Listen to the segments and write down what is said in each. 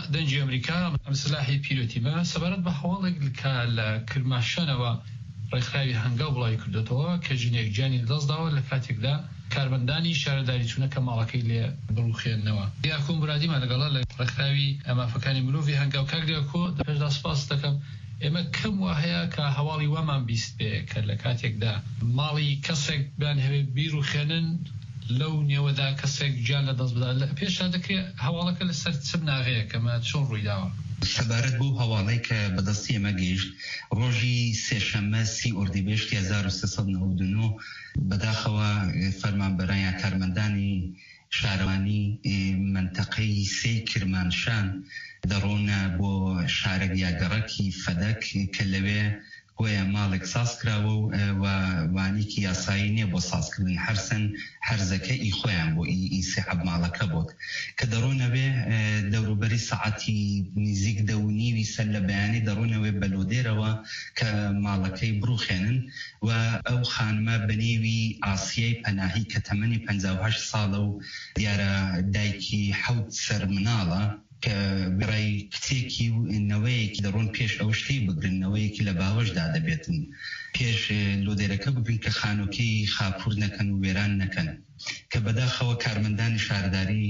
دەنجی ئەمریکا سلاحی پیرۆتیمە سەبارەت بە هەواڵێک لە کرماشانەوە ڕێکخراوی هەنگاو بڵاوی کردوێتەوە کە ژنێک گیانی دەستداوە لە کاتێکدا کارمەندانی شارەداری چوونەکە ماڵەکەی لێ بڕوخێننەوە. یاکۆم برادیمە لەگەڵا لە ڕێکخراوی مافەکانی مرۆڤی هەنگاو کاگرێکۆ دەپێشدا سپاس دەکەم. ئێمە کەم وا هەیە کە هەواڵی وامان بیست بێ کە لە کاتێکدا ماڵی کەسێک بیان هەوێ بیرروخێنن لەو نێوەدا کەسێک گیان لە دەست بدات پێشا دەکرێت هەواڵەکە لەسەر چ ناغەیە کەمە چۆن ڕوویداوە. سەبارەت بۆ هەواڵەی کە بەدەستی ئێمە گەیشت ڕۆژی سێشەممە 30 ئۆردیبێشت 1399 بەداخەوە فەرمانبەرانیان کارمەندانی شارەوانی منتەقەی سێی کرمانشان دەڕۆنە بۆ شارە یاگەڕەکی فەدەک کە لەوێ وەیە ماڵێک ساز کراوە و وانیکی یاسایی نییە بۆ سازکردن هەرسەن هەرزەکەی خۆیان بۆ ئیسحب ماڵەکە بۆت کە دەڕۆنەوێ دەوروبەری سەعاتی نزیک 2:30 سەر لە بەیانی دەڕۆنەوێ بەلودێرەوە کە ماڵەکەی بڕوخێنن و ئەو خانمە بەنێوی ئاسیای پەناهی کە تەمەنی 58 ساڵە و دیارە دایکی 7 سەر مناڵە کە بڕای کتێکی و نەوەیەکی دەڕۆن پێش ئەو شتەی بگرنەوەیەکی لە باوەشدا دەبێتن پێش لۆدێرەکە ببین کە خانۆکەی خاپور نەکەن و وێران نەکەن کە بەداخەوە کارمەندانی شارداری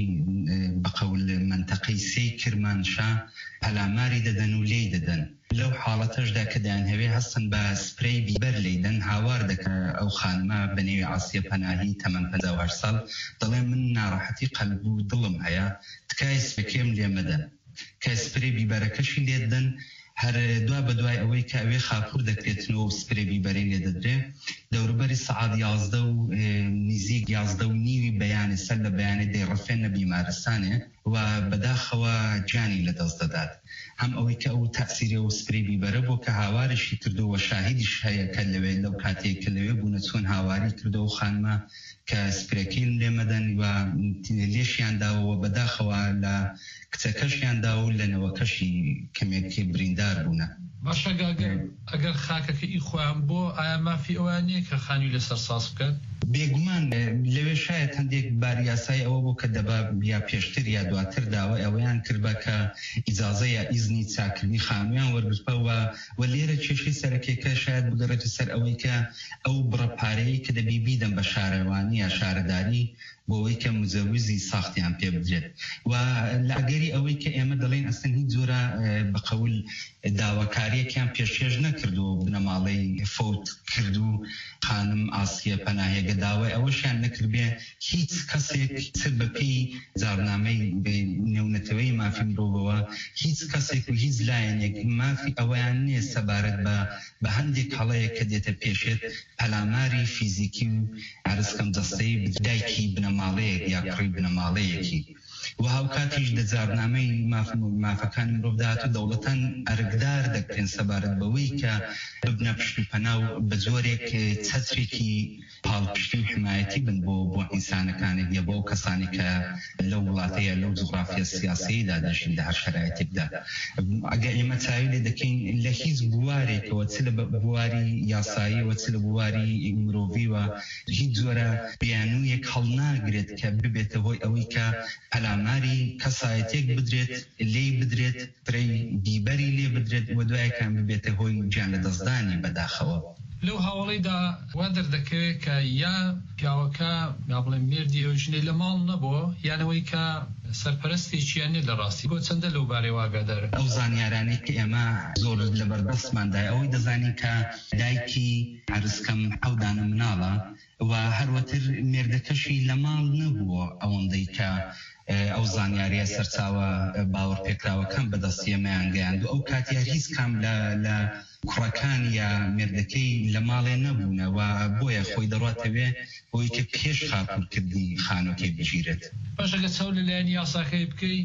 بەقەول منتەقەی سێی کرمانشا پەلاماری دەدەن و لێی دەدەن لەو حاڵەتەشدا کە دایان هەوێ هەستن بە سپرەی بیبەر لێدەن هاوار دەکە ئەو خانمە بەنێوی ئاسیە پەناهی تەمەن 58 ساڵ دەڵێ من ناڕەحەتی قەلب و دڵم هەیە تکای سپەکێم لێ مەدەن کە سپرەی بیبەرەکەشی لێدەن هەر دوا بە دوای ئەوەی کە ئەوێ خاپور دەکرێتنەوە و سپرەی بیبەرەی لێ دەدرێ دەوروبەری سەعات 11 و نزیک 11:30 بەیانی سەر لە بەیانی دەیڕەفێنە بیمارستانێ و بەداخەوە گیانی لەدەست دەدات هەم ئەوەی کە ئەو تەسیرە و سپرەی بیبەرە بۆ کە هاوارشی کردەوە شاهیدیش هەیە کە لەوێ لەو کاتێک کە لەوێ بوونە چۆن هاواری کردەوە خانمە کە سپرەکەی لێ مەدەن و لێشیانداوە بەداخەوە لە کچەکەشیاندا و لەنەوەکەشی کەمێکی بریندار بوونە. باشە ئەگەر خاکەکەی خۆیان بۆ ئایا مافی ئەوان نییە کە خانووی لەسەر ساز بکەن؟ بێگومان لەوێ شاید هەندێک باریاسای ئەوە بۆ کە دەبا یا پێشتر یا دواتر داوە ئەوەیان کردبە کە ئیجازە یا ئیزنی چاکردنی خانوویان وەرگرتەوە و لێرە کێشەی سەرەکیەکە شاید بگەڕێتە سەر ئەوەی کە ئەو بڕەپارەیە کە دەبی بیدەن بە شارەوانی یا شارەداری بۆەوەی کە مزەویزی ساختیان پێ بدرێت و لاگەری ئەوەی کە ئێمە دەڵێن ئەستن هیچ جۆرە بەقەول داواکاریەکیان پێشێژ نەکردو بنەماڵەی فوت کردو خانم ئاسیە پەناهێگە داوای ئەوەشیان نەکرد بێ هیچ کەسێک سەر بەپێی جارنامەی نێونەتەوەی مافی مرۆڤەوە هیچ کەسێک و هیچ لایەنێک مافی ئەوەیان نییە سەبارەت بە هەندێک هەڵەیە کە دێتە پێشێت پەلاماری فیزیکی و عرزکەم دەستەی دایکی بنەماڵەیەک یا کوڕی بنەماڵەیەکی و هاوکاتیش دەجارنامەی مافەکانی مرۆڤ داهاتوو دەوڵەتان ئەرگدار دەکرێن سەبارەت بەوەی کە ببنە پشتی پەناو بە زۆرێک چەترێکی پاڵپشتی و حمایەتی بن بۆ ئینسانەکانێک یا بۆ کەسانی کە لەو وڵاتەیە لەو جوغرافیە سیاسییدا دەژین لە هەر شەرایەتێکدا ئەگەر ئێمە چاوی لێ دەکەین لە هیچ بوارێکەوە چ لە بواری یاساییەوە چ لە بواری مرۆڤی و هیچ جۆرە بیانوویەک هەڵناگرێت کە ببێتە هۆی ئەوەی کە پەلاماری کەسایەتێک بدرێت لێی بدرێت پرەی بیبەری لێ بدرێت و دوایەکان ببێتە هۆی گیان لە دەستدانی بەداخەوە. لەو هاوڵەیدا وا دەردەکەوێت کە یا پیاوەکە یا بڵێن مێردی ئەو ژنەی لە ماڵ نەبووە یانەوەی کە سەرپەرستێکیان لە ڕاستی بۆ چەندە لەو بارەی واگادارن. ئەو زانیارانەی کە ئێمە زۆر لەبەردەستماندای ئەوەی دەزانین کە دایکی عرزکەم ئەودانە مناڵە و هەروەتر مێردەکەشی لە ماڵ نەبووە ئەوەندەی کە ئەو زانیاریە سەرچاوە باوەڕ پێکراوەکان بەدەستیەمەیان گەیاند و ئەو کاتیا هیچ کام لە کوڕەکان یا مێردەکەی لە ماڵێ نەبوونەوە بۆیە خۆی دەڕاتەوێ بۆی کە پێش خاپورکردی خانۆکەی بگیرێت. باشەگە چاو لەلایەن یاساکەی بکەی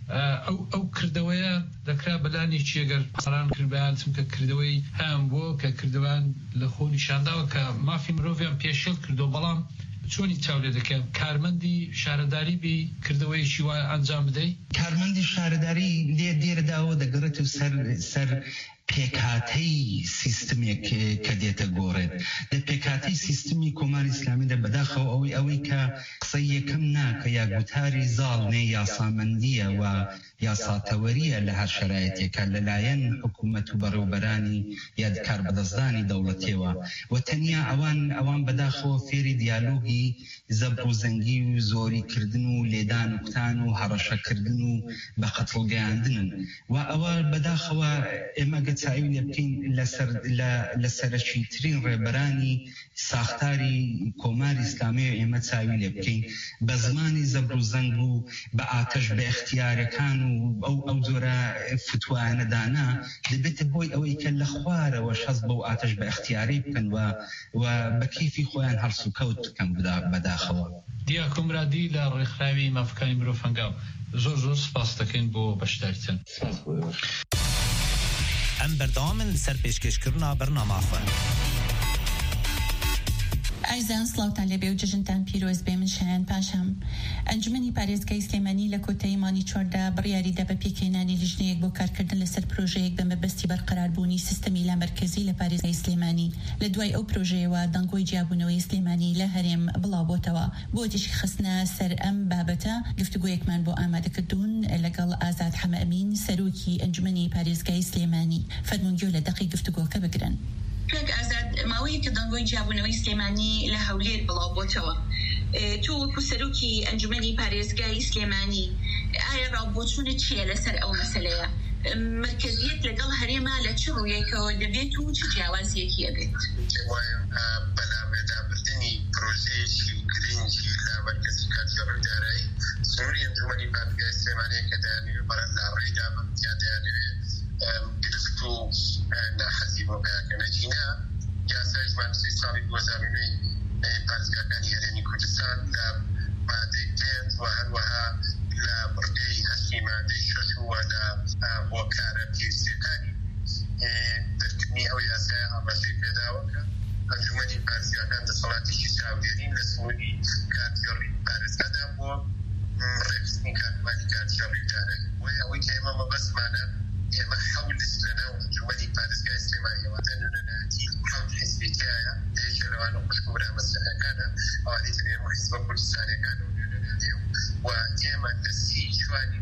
ئەو کردەوەیە دەکرا بەلانی چیەگەر پاسەران کردبیان چونکە کردەوەی هەم بۆ کە کردوان لە خۆ نیشانداوە کە مافی مرۆڤیان پێشێل کردو بەڵام چۆنی چاو لێ دەکەن کارمەندی شارەداری بی کردەوەیشی وایە ئەنجام بدەی؟ کارمەندی شارەداری لێ دێرەداوە دەگەڕێت و سەر پێکهاتەی سیستمێک کە دێتە گۆڕێت لە پێکهاتەی سیستمی کۆماری ئیسلامیدا بەداخەوە ئەوەی کە قسەی یەکەم ناکە یا گوتاری زاڵ نێ یاسامەندیە و یاساتەوەریە لە هەر شەرایەتێکە لەلایەن حکوومەت و بەڕێوەبەرانی یا کاربەدەستدانی دەوڵەتێوە و تەنیا ئەوان بەداخەوە فێری دیالۆگی زەبڕوزەنگی و زۆریکردن و لێدان و کوتان و هەڕەشەکردن و بە قەتڵگەیاندنن و ئەوە بەداخەوە ئێمە گەچاوی لێ بکەین لە سەرەکی ترین ڕێبەرانی ساختاری کۆماری ئیسلامی و ئێمە چاوی لێ بکەین بە زمانی زەبڕوزەنگ و بە ئاتەش بە اختیارەکان و ئەو جۆرە فتوانەدانا دەبێتە بۆی ئەوەی کە لە خوارەوە شەست بەو ئاتەش بە اختیاری بکەن و بە کەیفی خۆیان هەڵس و کەوت بکەن بەداخەوە. دیاکۆمرادی لە ڕێکخراوی مافەکانی مرۆڤ هەنگاو زۆر سپاس دەکەین بۆ بەشداریتن. ئەم بەردەوامن لەسەر پێشکەشکردنا بەرنامەخۆن. ئایزان سڵاوتان لەبێ و جژنتان پیرۆز بێ من شایان پاشام. ئەنجومەنی پارێزگای سلێمانی لە کۆتایی مانی چۆردا بڕیاریدا بە پێکهێنانی لیژنەیەک بۆ کارکردن لەسەر پرۆژەیەک بە مەبەستی بەرقەراربوونی سیستەمی لامەرکەزی لە پارێزگای سلێمانی لە دوای ئەو پرۆژەیەوە دەنگۆی جیابوونەوەی سلێمانی لە هەرێم بڵاوبۆتەوە. بۆ تێشی خستنە سەر ئەم بابەتە گفتوگۆیەکمان بۆ ئامادەکردوون لەگەڵ ئازاد حەمە ئەمین سەرۆکی ئەنجومەنی پارێزگای سلێمانی. فەرمونگیۆ لە دەقی گفتوگۆکە بگرن. کاک ئازاد، ماوەیە کە دەنگۆی جیابوونەوەی سلێمانی لە هەولێر بڵاوبۆتەوە، تۆ وەکو سەرۆکی ئەنجومەنی پارێزگای سلێمانی ئایا ڕاوبۆچوونت چییە لەسەر ئەو مەسەلەیە؟ مرکزیت لەگەڵ هەرێما لە چ ڕوویەکەوە دەبێت و چ جیاوازیەکی ئەبێت؟ بەلامێدابردنی پرۆژەیەکی گرنگی لە مرکزی کاتژێڕەوەی دارایی سنووری ئەنجومەنی پارێزگای سلێمانی کە دەیانەوێت بەرەو لە ڕێدا یا دەیانەوێت گرفت و ناحەزی بۆ بەیانکردنەجینە یاسای ژمارەی ساڵی 2009 پارێزگاکانی هەرێمی کوردستان لە مادەی 5 و هەروەها لە بڕگەی هەشتی مادەی 6 و لە هۆکارە پێویستیەکانی دەرکردنی ئەو یاسای ئاماژەی پێداوە کە ئەنجومەنی پارێزگاکان دەسەڵاتێکی چاودێرین لە سنووری کاتژێڕی پارێزگادا بۆ ڕێکخستنی کارمانی کاتژێڕی دارایی وی ئەوەی کە ئێمە مەبەستمانە ئێمە حەولش لەناو ئەنجومەنی پارێزگای سلێمانیەوە تەنورەناتی حەوت حیزبێتیایە یەکێ لەوانە خوشکبرا مەسلەکانە ئەوانەی تر ئێمە حیزبە کوردستانیەکان و نوێنەناتێ و ئێمە لە 30 جوانی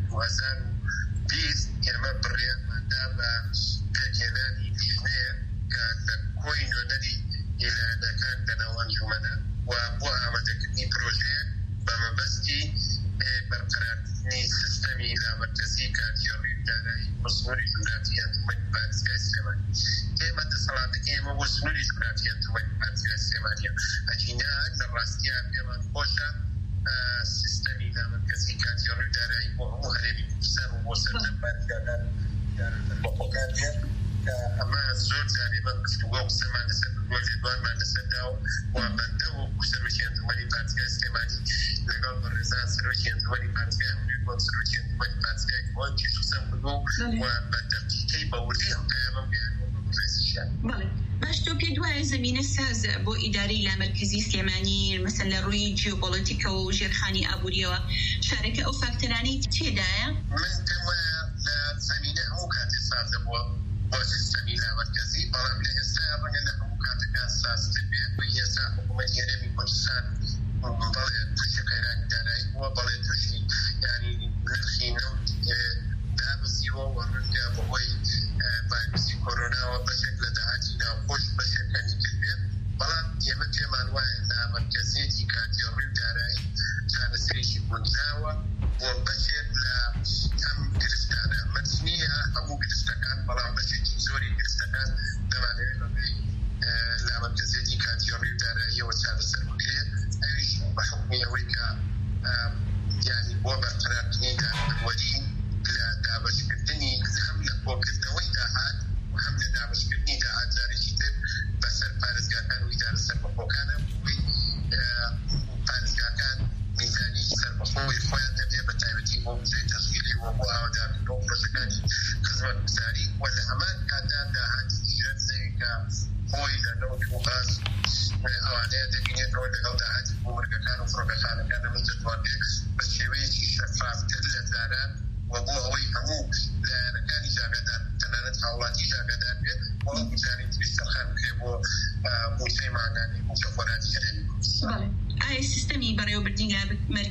2020 ئێمە بڕیارماندا بە پێکهێنانی لیژنەیە کە لە کۆی نوێنەری ئێلانەکان لەناو ئەنجومەنە و بۆ ئامادەکردنی پرۆژەیەک بە مەبەستی بەرقەرارکردنی سیستەمی لامەرکەزی کاتژێڕی دارایی بۆ سنووری جوگرافی ئەنجومەنی پارێزگای سلێمانی. ئێمە دەسەڵاتەکەی ئێمە بۆ سنووری جوگرافی ئەنجومەنی پارێزگای سلێمانیە ئەجینە لە ڕاستیە پێمان خۆشە سیستەمی لامەرکەزی کاتژێڕی دارایی بۆ هەموو هەرێمی کوردستان و بۆ سەردەم پارێزگاکان بەخۆکار بێت کە ئەمە زۆر جارێ من گفتوگۆ قسەمان لەسەر دوانمان لەسەردا و بەندە و سەرۆکی ئەنجومەنی پارێزگای سلێمانی لەگەڵ بەڕێزان سەرۆکی ئەنجومەنی پارێزگای هەولێر بۆ سەرۆکی ئەنجومەنی پارێزگای کۆنکی قسەم کردو و بە دەقیقەی بەوردی ئەم پەیامەم بەیانەوە بەڕێزیشیان. بەڵێ باش، تۆ پێ دوایە زمینە سازە بۆ ئیدارەی لامەرکەزی سلێمانی مەسەن لە ڕووی جیۆپۆلیتیکە و ژێرخانی ئابووریەوە شارەکە ئەو فاکتەرانەی تێدایە؟ من پێم وایە لە زمینە هەموو کاتێ سازە بۆ سیستەمی لامەرکەزی، بەڵام لە ئێستا ڕەنگە لە هەموو کاتەکە سازتر بێت و ئێستا حکوومەتی هەرێمی کوردستان بەڵێ تووشی قەیرانی دارایی بووە، بەڵێ تووشی یانی نرخی نەوت دابزیوە و ڕەنگە بەهۆی ڤایرۆسی کۆرۆناوە بەشێک لە داهاتی ناوخۆش بەشێکانی کرد بێت، بەڵام ئێمە پێمان وایە لامەرکەزیەتی کاتژێڕی دارایی چارەسەرێکی گونجاوە بۆ بەشێک لە ئەم گرفتانە مەتنیە هەموو گرفتەکان، بەڵام بەشێکی زۆری گرفتەکان دەمانەوێت بەبێ لامەرکەزیەتی کاتژێڕی داراییەوە چارەسەر بکرێت، ئەویش بە حکمی ئەوەی کە یانی بۆ بەرقەرار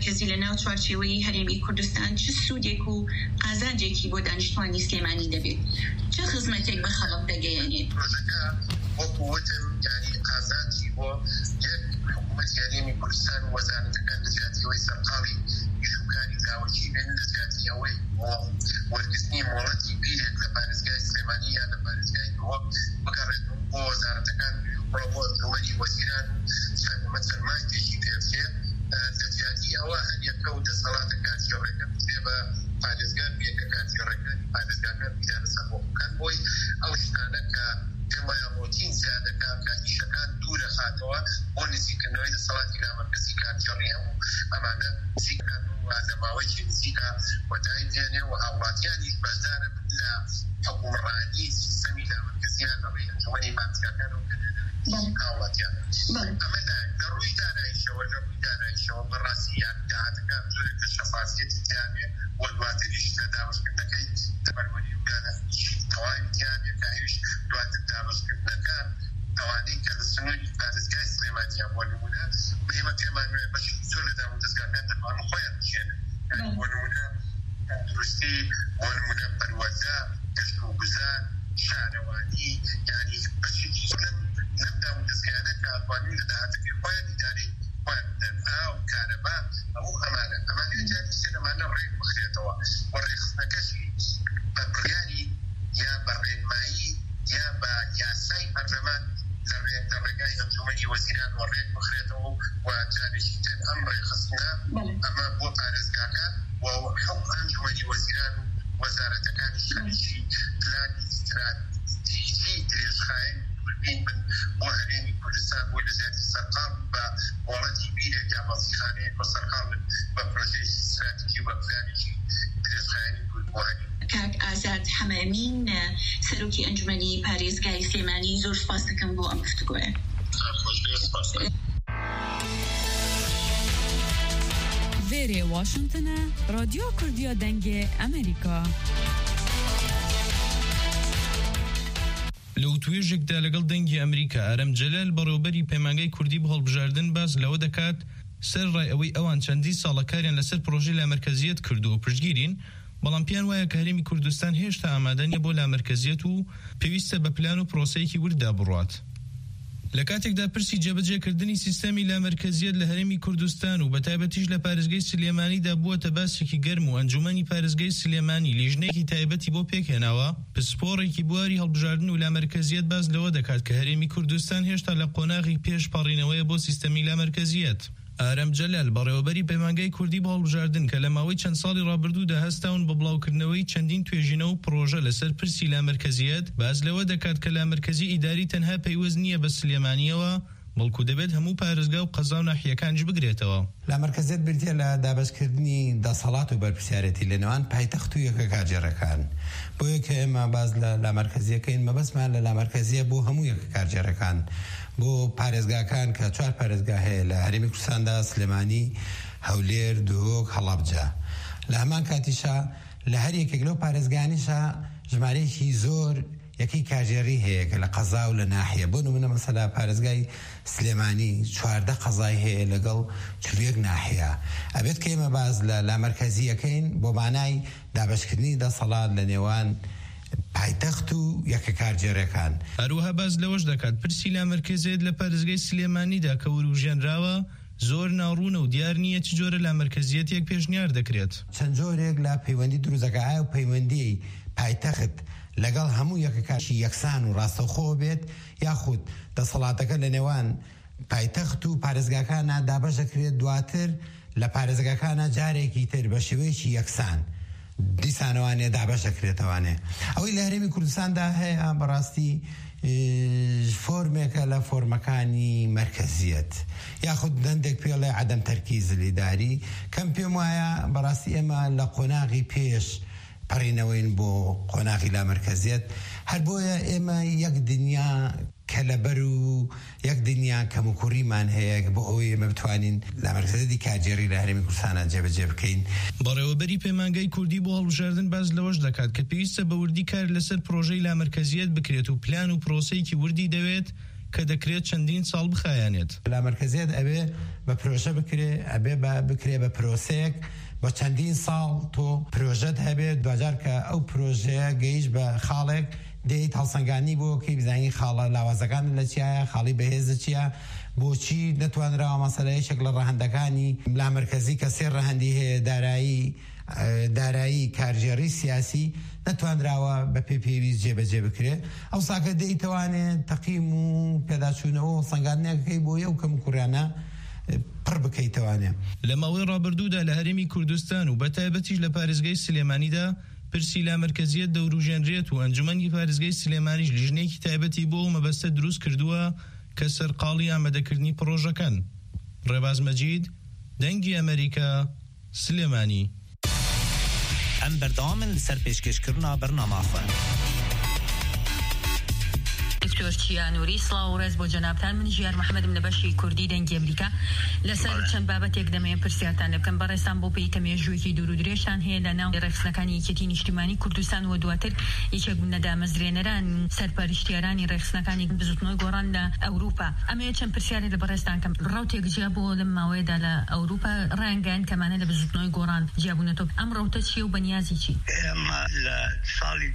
مرکزی لە ناو چوارچێوەی هەرێمی کوردستان چ سوودێک و ئازانجێکی بۆ دانیشتوانی سلێمانی دەبێت چه خزمەتێک بە خەڵک دەگەیەنێت پرۆژەکە وەکووتم یعنی ئازانجی بۆ یەک حکوومەت هەرێمی کوردستان و وەزارەتەکان لە زیاتیەوەی سەرقاڵی شوکاری داوەکی بێن لە زیاتیەوەی وەرگرتنی مۆڵەتی بیرێک لە پارێزگای سلێمانی یان لە پارێزگای دووەم بگەڕێت بۆ وەزارەتەکان بۆ ئەنجومەنی وەزیران مەسەلمانێکی پێبچێ لە زیاتی ئەوە هەر یەکە و دەسەڵاتە کاتژێڕەکە بچێ بە پارێزگار بێکە کاتژێڕەکانی پارێزگاکان بیدارە سەربۆکان بۆی ئەو شتانە کە پێمایە ڕۆتین زیادەکە کاتیشەکان دوورە خاتەوە بۆ نزیکردنەوەی دەسەڵاتی لامەرکزی کاتژێڕی هەموو ئەمانە نزیکەکان و لەماوەیەکی نزیکە وەدای دێنێ و هاوڵاتیانیش بەشدارە لە حکومڕانی سیستەمی لامەرکزیان لەڕێی ئەنجومەنی پارێزگاکانەوە هاوڵاتیان ئەمە لە ڕووی دارایشەوە لە ڕووی دارایشەوە بەڕاستی یاکداهاتەکان زۆرێکە شەفافیەتی تیانێ و دواتریش لە دابەشکردنەکەی تەبەروەری وگانە تەواوی تیانێ کاویش دواتر دابەشکردنەکان ئەوانەی کە لە سنووری پارێزگای سلێمانیان بۆ نمونە ئێمە پێمان وێ بەشی زۆر لە دامودەستگاکان دەتوانن خۆیان بژێنن بۆ نمونە تەندروستی بۆ نمونە پەروەردە گەشت و گوزار شارەوانی یعنی بەشێکی زۆر لەم دامودەستگایانە کە ئەتوانین لە داهاتەکەی خۆیان ئیدارەی خۆیان بدەن ئاو کارەبا هەموو ئەمانە جاری سێنەمانە ڕێک بخرێتەوە و ڕێخستنەکەشی بە بڕیاری یا بە ڕێنمایی یا بە یاسای پەرلەمان لە ڕێگای ئەنجومەنی وەزیران و ڕێک بخرێتەوە و جارێکی تر ئەم ڕێخستنە ئەمە بۆ پارێزگاکان و ئەنجومەنی وەزیران و وەزارەتەکانی شەریکی پلانی استراتیژی درێژخایەن بین بن بۆ هەرێمی کوردستان بۆی لە زیاتی سەرقاڵ بە وڵەتی بیرێک یا مەزیخانەیەک بۆ سەرقاڵ بن بە پرۆژەیەکی استراتیژی و بە پلانێکی درێژخایەنی کورد بۆ هەرێمی کاک ئازاد حەمامین سەرۆکی ئەنجومەنی پارێزگای سلێمانی زۆر سپاس دەکەم بۆ ئەم گفتوگۆیە. وێرێ واشنگتنە رادیۆ کوردیە دەنگێ ئەمریکا. لەو توێژێکدا لەگەڵ دەنگی ئەمریکا ئارەم جەلال بەڕێوەبەری پەیمانگای کوردی بە هەڵبژاردن باس لەوە دەکات سەر ڕای ئەوەی ئەوان چەندی ساڵە کاریان لەسەر پرۆژەی لامەرکەزیەت کردو و پشتگیرین، بەڵام پیان وایە کە هەرێمی کوردستان هێشتا ئامادە نیە بۆ لامەرکەزیەت و پێویستە بە پلان و پرۆسەیەکی وردا بڕات. لە کاتێکدا پرسی جێبەجێکردنی سیستەمی لامەرکەزیەت لە هەرێمی کوردستان و بەتایبەتیش لە پارێزگای سلێمانیدا بووەتە باسێکی گەرم و ئەنجومەنی پارێزگای سلێمانی لیژنێکی تایبەتی بۆ پێکهێناوە، پسپۆڕێکی بواری هەڵبژاردن و لامەرکەزیەت باز لەوە دەکات کە هەرێمی کوردستان هێشتا لە قۆناغی پێش پەڕینەوەیە بۆ سیستەمی لامەرکەزیەت. ئارەم جەلال بەڕێوەبەری پەیمانگای کوردی بە هەڵبژاردن کە لە ماوەی چەند ساڵی ڕابردوودا هەستاون بە بڵاوکردنەوەی چەندین توێژینە و پرۆژە لەسەر پرسی لامەرکەزیەت، باز لەوە دەکات کە لامەرکەزی ئیداری تەنها پەیوەست نییە بە سلێمانیەوە، بەڵکو دەبێت هەموو پارێزگا و قەزا و ناحیەکانش بگرێتەوە. لامەرکەزیەت بردیە لە دابەشکردنی دەسەڵات و بەرپرسیارەتی لە نێوان پایتەخت و یەکە کارجێڕەکان. بۆیە کە ئێمە باز لە لامەرکەزیەکەین مەبەستمان لە لامەرکەزیە بۆ هەموو یەکە کارجێڕەکان، بۆ پارێزگاکان کە 4 پارێزگا هەیە لە هەرێمی کوردستاندا، سلێمانی، هەولێر، دووک، هەڵەبجە. لە هەمان کاتیشا لە هەر یەکێک لەو پارێزگانیشە ژمارەیەکی زۆر یەکەی کاژێڕی هەیە کە لە قەزا و لە ناحیە. بۆ نمونە مەسەلا پارێزگای سلێمانی 14 قەزای هەیە لەگەڵ 41 ناحیە. ئەبێت کە ئێمە باز لە لامەرکەزیەکەین بۆ مانای دابەشکردنی دەسەڵات لە نێوان پایتەخت و یەکە کارجێڕەکان. هەروەها باز لەوەش دەکات پرسی لامەرکەزیەت لە پارێزگای سلێمانیدا کە وروژێنراوە زۆر ناڕوونە و دیار نییە چ جۆرە لامەرکەزیەتێک پێشنیار دەکرێت. چەند جۆرێک لە پەیوەندی دروستەکە و پەیوەندی پایتەخت لەگەڵ هەموو یەکەکاشی یەکسان و ڕاستەوخۆ بێت، یاخود دەسەڵاتەکە لە نێوان پایتەخت و پارێزگاکانە دابەش دەکرێت، دواتر لە پارێزگاکانە جارێکی تر بە شێوەیەکی یەکسان دیسانەوانێ دابەش دەکرێتەوانێ. ئەوەی لە هەرێمی کوردستاندا هەیە بەڕاستی فۆرمێکە لە فۆرمەکانی مەرکەزیەت، یاخود دەندێک پێڵێ عەدەم تەرکیز لیداری، کەم پێم وایە بەڕاستی ئێمە لە قۆناغی پێش پەڕینەوەین بۆ قۆناغی لامەرکەزیەت. هەر بۆیە ئێمە یەک دنیا کەلەبەر و یەک دنیا کەموکوڕیمان هەیە بۆ ئەوەی ئێمە بتوانین لامەرکەزیەتی کارجێڕی لە هەرێمی کوردستانە جێبەجێ بکەین. بەڕێوەبەری پەیمانگای کوردی بۆ هەڵبژاردن باز لەوەش دەکات کە پێویستە بە وردی کار لەسەر پرۆژەی لامەرکەزیەت بکرێت و پلان و پرۆسەیەکی وردی دەوێت کە دەکرێت چەندین ساڵ بخایانێت. لامەرکەزیەت ئەبێ بە پرۆژە بکرێ، ئەبێ بکرێ بە پرۆسەیەک بە چەندین ساڵ تۆ پرۆژەت هەبێت، دوجار کە ئەو پرۆژەیە گەیشت بە خاڵێک دەیت هەڵسەنگانی بۆ کەی بزانین خاڵە لاوازەکان لە چیایە، خاڵی بەهێزە چییە، بۆچی نەتوانراوە مەسەلەیەشێک لە ڕەهەندەکانی لامەرکەزی کە سێ ڕەهەندی هەیە، دارایی کارژێڕی سیاسی نەتوانراوە بە پێویست جێبەجێ بکرێت. ئەو ساکە دەیتوانێت تەقیم و پێداچوونەوە سەنگاندنەکەی بۆ یەو کەم کوڕیانە پڕ بکەیتەوانێ. لە ماوەی ڕابردوودا لە هەرێمی کوردستان و بەتایبەتیش لە پارێزگای سلێمانیدا پرسی لامەرکەزیەت دەوروژێنرێت و ئەنجومەنی پارێزگای سلێمانیش لیژنەیەکی تایبەتی بۆ مەبەستە دروست کردووە کە سەرقاڵی ئامادەکردنی پرۆژەکەن. ڕێباز مەجید، دەنگی ئەمریکا، سلێمانی. ئەم بەردەوامن لەسەر پێشکەشکردنا بەرنامەخۆن. دکتۆر چیانووری سڵاو و ڕێز بۆ جەنابتان. من ژیار محەممەدم لە بەشی کوردی دەنگی ئەمریکا. لەسەر چەند بابەتێک دەمەوێت پرسیارتان لەکەم. بەڕێستان بۆ پێی کە مێژوویەکی دوور و درێژتان هەیە لە ناو ڕێخستنەکانی یەکێتی نیشتیمانی کوردستان و دواتر یەکێک بوون لە دامەزرێنەران سەرپەرشتیارانی ڕێخستنەکانی بزوتنەوەی گۆڕان لە ئەوروپا. ئەمەیە چەند پرسیارێک لە بەڕێستان کەم. ڕاوتێک جیا بۆ لەم ماوەیەدا لە ئەوروپا ڕایانگەیاند کەمانە لە بزوتنەوەی گۆڕان جیابوونەتەوە. ئەم ڕاوتە چیە و بەنیازی چی؟ ئێمە لە ساڵی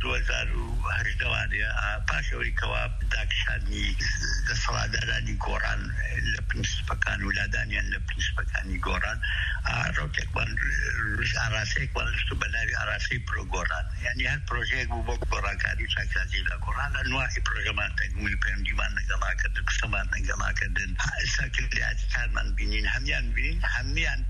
2018 پاشەوەی کەوا داکشانی دەسەڵاتدارانی گۆڕان لە پرینسیپەکان و لادانیان لە پرینسیپەکانی گۆڕان ڕۆکێکوان ئاراسەیەکوان ڕشت و بەناوی ئاراسەی پرۆگۆڕان، یعنی هەر پرۆژەیەک بوو بۆ گۆڕانکاری و چاکسازی لە گۆڕان لە نوعی پرۆژەمان تەکمیل پەیوەندیمان لەگەڵاکردن، قسەمان لەگەڵاکردن، سەرکردایەتیانمان بینین، هەمیان بینین، هەمیان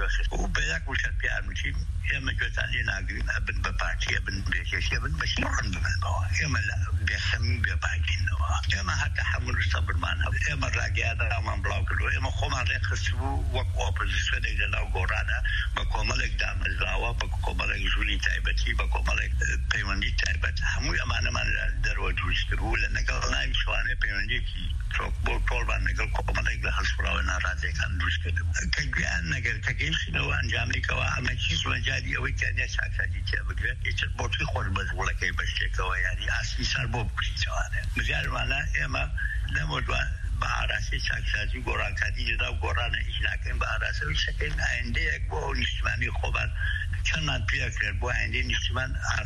و بەیەک وشت پیان وچین ئێمە گوێتان لێ ناگرین ئەبن بە پارتیە بن بێکێشیە بن بەشی ڕەن ببنەوە، ئێمە لە بێخەمی بێباکینەوە، ئێمە هەتا حەمل و سەبرمان هەبوو، ئێمە ڕاگەیاندرامان بڵاو کردووە، ئێمە خۆمان ڕێکخست بوو وەک ئۆپۆزیسیۆنێک لەناو گۆڕانە بە کۆمەڵێک دامەزراوە، بە کۆمەڵێک ژووری تایبەتی، بە کۆمەڵێک پەیوەندی تایبەت، هەمووی ئەمانەمان لە دەرەوە دروست کردبوو لە لەگەڵ ناوی شوانێ پەیوەندیەکی بۆ تۆڵمان لەگەڵ کۆمەڵێک لە هەڵسوراوە ناڕازیەکان دروست کردبوو کە گویان نەگەر کە گەیشتنەوە ئەنجامێکەوە ئەمە هیچ مەجالی ئەوەی کەنیە چاکسازی تێ بگرێت هیچ بۆچی خۆش بەزوڵەکەی بەشتێکەوە یاری ئاستی سەر بۆ بکویتەوانێ مجارمانە ئێمە لەمە دوان بە ئاراسی چاکسازی و گۆڕانکاری لەدا و گۆڕانە ئیجراکەین بە ئاراسەوەی شەکەین ئایندەیەک بۆ ئەو نیشتیمانی خۆمان چەندمان پێکرێت بۆ ئایندەی نیشتیمان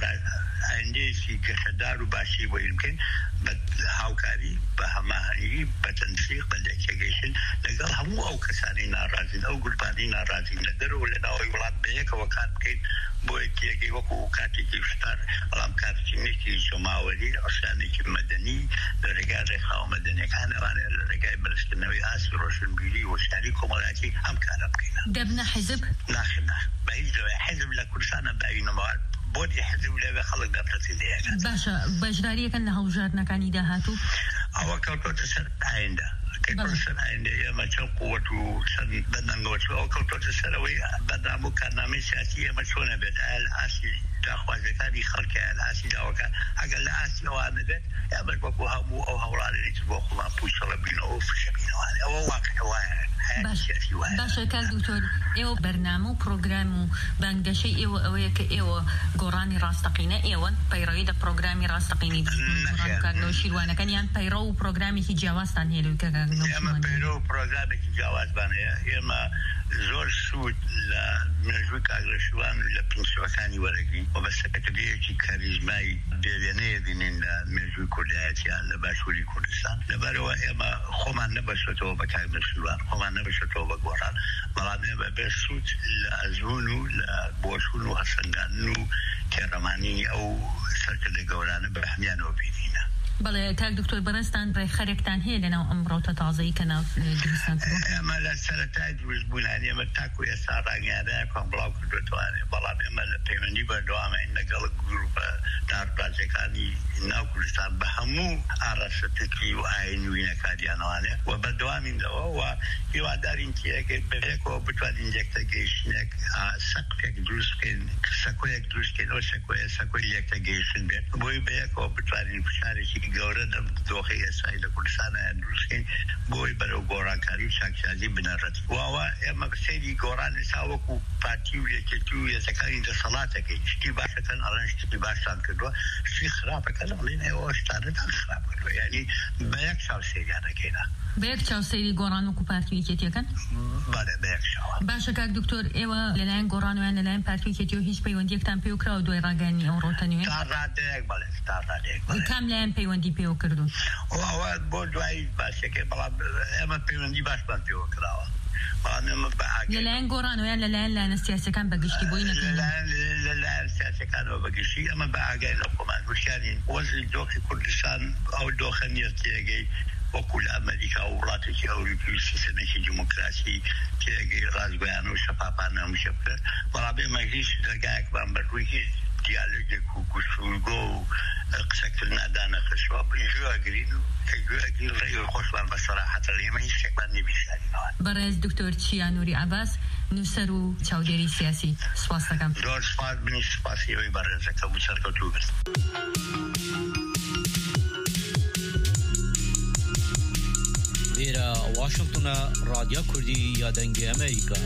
ئایندەیەکی گەشەدار و باشی بۆ بکەین بە هاوکاری بە هەماهەنگی بە تەنسیق بە لێکێگەیشتن لەگەڵ هەموو ئەو کەسانی ناڕازین ئەو گروپانی ناڕازین لە دەرەوە لە ناوەی وڵات بەیەکەوە کار بکەین بۆ یەکێکی وەکو کاتێکی شتار بەڵام کاتێکی جەماوەری ئەوشانێکی مەدەنی لە ڕێگای ڕێکخراوە مەدەنیەکانەوانە لە ڕێگای بەرزکردنەوەی ئاسی ڕۆشنبیری و شاری کۆمەڵایەتی ئەم کارە بکەین. دەبنە حیزب؟ ناخێنا بە هیچ جۆرێک حیزب لە کوردستانە باوینەوە بۆی حزب لەوێ خەڵک دەپرسی لێەکەن. باشە بەشداریەکەن لە هەڵبژاردنەکانی داهاتوو؟ ئەوە کەوتۆتە سەر ئایندە سەر ئایندە ئێمە چەند قووەت و چەند بەدەنگەوە ئەو کەوتۆتە سەرەوەی بەردام و کارنامەی سیاسی ئێمە چۆنە بێت ئایا لە ئاسی داخوازەکانی خەڵکە لە ئاسی داوەکان ئەگەر لە ئاسی ئەوانە بێت یامەش وەکو هەموو ئەو هەوڵانێتی بۆ خۆمان پوشەڵە بینەوە و فشەبینەوەوانێ ئەوە واقع وایە. باشە کاک دکتۆر ئێوە بەرنامە و پرۆگرام و بانگەشەی ئێوە ئەوەیە کە ئێوە گۆڕانی ڕاستەقینە ئێوە پەیڕەوی لە پرۆگرامی ڕاستەقینی گۆڕانکردنەوە شیروانەکان یان پەیڕە و پرۆگرامێکی جیاوازتان هەیە لەوەی کە ئێمە پەیڕە و پرۆگرامێکی جیاوازمان هەیە. ئێمە زۆر سوود لە مێژووی کاگرەشوان لە پرینسیپەکانی وەرەگرین و بە سەکرتەریەکی کاریزمای بێوێنەیە بینین لە مێژووی کوردایەتیان لە باشووری کوردستان لەبەرەوە ئێمە خۆمان نەبەشێتەوە بە کاگرەشوان خۆمان نەبەشێتەوە بە گۆڕان بەڵام ئێمە بێ سوود لە ئەزمون و لە بۆشون و هەسەنگاندن و تێڕەمانی ئەو سەرکردە گەورانە بە هەمیانەوە بینینە. بەڵێ کاک دکتۆر بەڕێستان ڕێکخەرێکتان هەیە لەناو ئەم ڕۆتە تازەی کە ناو دروستان کردووە؟ ئێمە لە سەرەتای دروستبوونانی ئێمە تاکو ئێستا ڕاگەیاندەیەکمان بڵاو کردوێتوانێ بەڵام ئێمە لە پەیوەندی بەردەوامین لەگەڵ گروپە داربازەکانی ناو کوردستان بە هەموو ئاڕاستەکی و ئاینی وینەکانیانەوانێ و بەردەوامینەوە و هیوادارین کێگەی بەیەکەوە بتوانین یەکتەگەیشتنێک سەقفێک دروست بکەین سەکۆیەک دروست بکەین ئەو سەکۆی یەکتەگەیشتن بێت بۆی بەیەکەوە بتوانین فشارێکی دۆخێکی گەورە دۆخی ئێستای لە کوردستانە دروستکەین بۆی بەرەو گۆڕانکاری و چاکسازی بنەڕێت واوە ئێمە بەسەیری گۆڕان ئێستا وەکو پارتی و یەکێتی و یەسەکانی دەسەڵاتەکەی شتی باشەکەن ئەڵێن شتی باشتان کردووە شتی خراپەکەن ئەڵێن ئێوە شتانەتان خراپ کردووە یعنی بە یەک چاو سێریانەکەینا بە یەک چاو سەیری گۆڕان وەکو پارتی و یەکێتیەکەن بەڵێ بە یەک چاوە باشە کاک دکتۆر ئێوە لەلایەن گۆڕان ویان لەلایەن پارتی و یەکێتی و هیچ پەیوەندیەکتان پێ وکراوە دوای ڕاگەیاندنی ئەو ڕۆتەنوێ تا ڕادەیەک بەڵێ تا ڕادەیەک کام لایەن پەیوەندی پێوە کردوون ئەوە بۆ دوای باشەکەی بەڵام ئێمە پەیوەندی باشمان پێوە کراوە لەلایەن گۆڕانەوەیان لەلایەن لایەنە سیاسەکان بەگشتی بۆی نەکەن لەلایەن سیاسەکانەوە بەگشتی ئەمە بە ئاگای لە خۆمان وشیارین وەزی دۆخی کوردستان ئەو دۆخە نیە تێگەی وەکو لە ئەمریکا و وڵاتێکی ئەوروپی سیستەمێکی دیموکراسی تێگەی ڕازگۆیان و شەفافانە هەمووشە بکرێت بەڵام ئێمە هیچ دەرگایەکمان بەڕووی هیچ دیالۆگێک و گفتوگۆ و قسەکردن نادانە خشوە گوێگرین و گوێگیر ڕێی خۆشمان بە سەراحەتە ئێمە هیچ شتێکمان نەبیشتارینەوە. بەڕێز دکتۆر چیانووری عەباس نووسەر و چاودێری سیاسی سوپاس دەکەم. زۆر سوپاس بنی سوپاسی ئەوەی بەڕێزەکەم و سەرکەوتوو بێت. لێرە واشنگتنە رادیۆ کوردی یادەنگی ئەمریکا.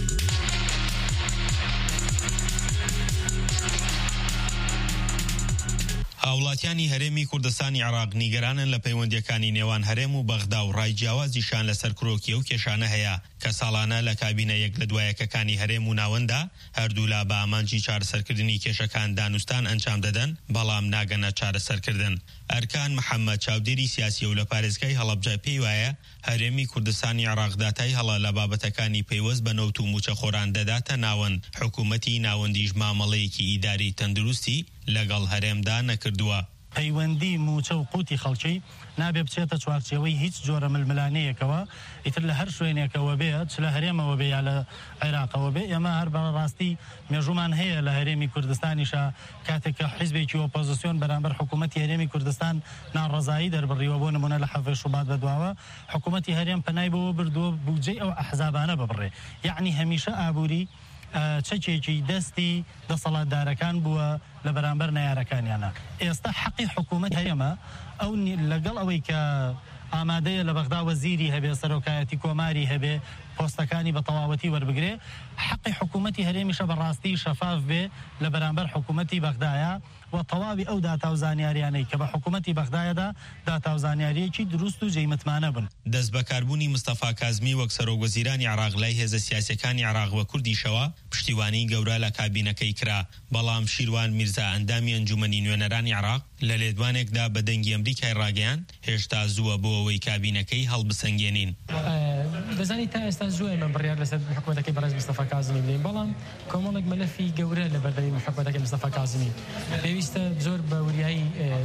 هاوڵاتیانی هەرێمی کوردستانی عێراق نیگەرانن لە پەیوەندیەکانی نێوان هەرێم و بەغدا و ڕای جیاوازیشان لەسەر کرۆکی و کێشانە هەیە کە ساڵانە لە کابینە یەک لە دوایەکەکانی هەرێم و ناوەندا هەردوو لا بە ئامانجی چارەسەرکردنی کێشەکان دانوستان ئەنجام دەدەن بەڵام ناگەنە چارەسەرکردن. ئەرکان محەممەد چاودێری سیاسی و لە پارێزگای هەڵەبجە پێی وایە هەرێمی کوردستانی عێراق داتای هەڵە لە بابەتەکانی پەیوەست بە نەوت و موچەخۆران دەداتە ناوەند حکوومەتی ناوەندیش مامەڵەیەکی ئیداری تەندروستی لەگەڵ هەرێمدا نەکردووە. پەیوەندی موچە و قوتی خەڵکی نابێ بچێتە چوارچێوەی هیچ جۆرە ململانەیەکەوە ئیتر لە هەر شوێنێکەوە بێت چ لە هەرێمەوە بێ یا لە عێراقەوە بێ ئێمە هەر بەڕاستی مێژومان هەیە لە هەرێمی کوردستانیشە کاتێک کە حیزبێکی ئۆپۆزیسیۆن بەرامبەر حکوومەتی هەرێمی کوردستان ناڕەزایی دەربڕیوە بۆ نمونە لە حەڤێ شوبات بەدواوە حکوومەتی هەرێم پەنای بەوە بردووە بودجەی ئەو ئەحزابانە ببڕێ یعنی هەمیشە ئابووری چەکێکی دەستی دەسەڵاتدارەکان بووە لە بەرامبەر نەیارەکانیانە ئێستا حەقی حکوومەت هەرێمە ئەو لەگەڵ ئەوەی کە ئامادەیە لە بەغدا وەزیری هەبێ سەرۆکایەتی کۆماری هەبێ پۆستەکانی بە تەواوەتی وەربگرێ حەقی حکوومەتی هەرێمیشە بەڕاستی شەفاف بێ لە بەرامبەر حکوومەتی بەغدایە و تەواوی ئەو داتاوزانیاریانەی کە بە حکوومەتی بەغدایەدا داتاوزانیاریەکی دروست و جێیمەتمانە بن. دەست بەکاربوونی مستەفا کازمی وەک سەرۆکوەزیرانی عێراق لای هێزە سیاسیەکانی عێراق وە کوردیشەوە پشتیوانیی گەورە لە کابینەکەی کرا بەڵام شیروان میرزا ئەندامی ئەنجومەنی نوێنەرانی عێراق لە لێدوانێکدا بە دەنگی ئەمریکای ڕاگەیاند هێشتا زووە بۆ ئەوەی کابینەکەی هەڵبسەنگێنین. دەزانی تا ئێستا زووە من بڕیار لەسەر حکوومەتەکەی بەڕێز مستەفا کازمی بدەین بەڵام کۆمەڵێک مەلەفی گەورە لە بەردەمی حکوومەتەکەی مستەفا کازمی پێویستە زۆر بە وریایی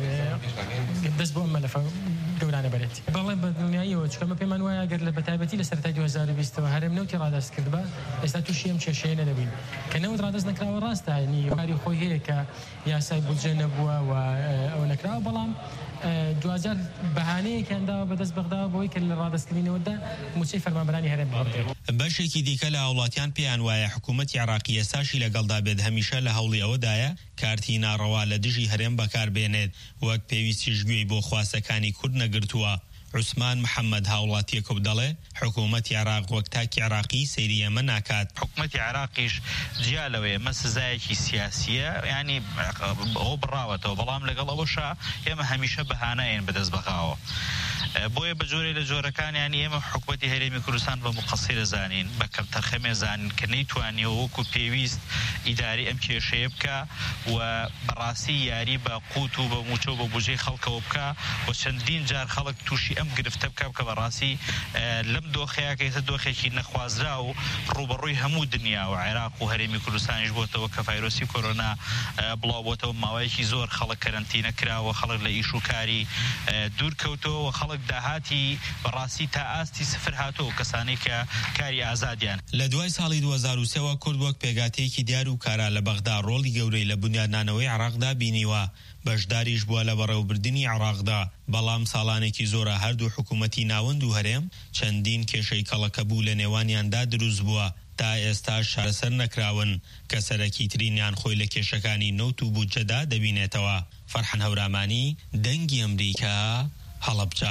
دەست بۆ ئەم مەلەفە گەورانە بەرێت بەڵێ بە دنیاییەوە چکەمە پێمان وایە ئەگەر لە بەتایبەتی لە سەرەتای 2020ەوە هەرێم نەوتی ڕادست کرد بە ئێستا تووشی ئەم کێشەیە نەدەبین کە نەوت ڕادست نەکراوە ڕاستە ینی کاری خۆی هەیە کە یاسای بودجە نەبووە و ئەوە نەکراوە بەڵام دوجار بەهانەیەکیان داوە بەدەست بەغداوە بۆی کە لە ڕادستکردنەوەدا موچەی فەرمانبەرانی هەرێم بڕدرێت. بەشێکی دیکە لە هاوڵاتیان پێیان وایە حکوومەتی عێراقی ئێستاشی لەگەڵدا بێت هەمیشە لە هەوڵی ئەوەدایە کارتی ناڕەوا لە دژی هەرێم بەکاربێنێت وەک پێویستیش گوێی بۆ خواستەکانی کورد نەگرتووە. عوسمان محەممەد هاوڵاتیەکە دەڵێ حکوومەتی عێراق وەک تاکی عێراقی سەیری ئەمە ناکات. حکوومەتی عێراقیش جیا لەوەیە مە سزایەکی سیاسیە ینی ئەو بڕاوەتەوە بەڵام لەگەڵ ئەوەشە ئێمە هەمیشە بەهانەیەن بەدەست بەغاوە بۆیە بە جۆرێ لە جۆرەکانیانی ئێمە حکوومەتی هەرێمی کوردستان بە مقەسیرە زانین بە کەمتەرخەمێ زانین کە نەیتوانێەوە وەکو پێویست ئیداری ئەم کێشەیە بکە و بەڕاستی یاری بە قوت و بە موچە و بە بودجەی خەڵکەوە بکە و چەندین جار خەڵک تووشی ئەم گرفتە بکە کە بەڕاستی لەم دۆخەیە کە ئێستا دۆخێکی نەخوازرا و ڕوبەڕووی هەموو دنیا و عێراق و هەرێمی کوردستانیش بۆتەوە کە ڤایرۆسی کۆرۆنا بڵاو بۆتەوە ماوەیەکی زۆر خەڵک کەرەنتینە کراوە خەڵک لە ئیش و کاری دوورکەوتەوە خەڵک داهاتی بەڕاستی تا ئاستی سفر هاتۆ کەسانی کە کاری ئازادیان. لە دوای ساڵی 2023 کورد وەک پێگاتەیەکی دیار و کارا لە بەغدا ڕۆڵی گەورەی لە بنیادنانەوەی عێراقدا بینیوە بەشداریش بووە لە بەڕێوەبردننی عێراقدا بەڵام ساڵانێکی زۆرە هەردوو حکوومەتی ناوەند و هەرێم چەندین کێشەی کەڵەکە بوو لە نێوانیاندا دروست بووە تا ئێستا شارەسەر نەکراون کە سەرەکی ترینیان خۆی لە کێشەکانی نەوت و بودجەدا دەبینێتەوە. فەرحان هەورامانی، دەنگی ئەمریکا، هەڵەبجە.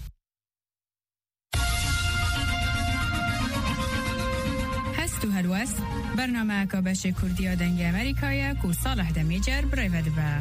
هەست و هەلوەست بەرنامەیەکە بەشی کوردیە دەنگی ئەمریکایە و ساڵح دەمیجەر برێڤەدبە.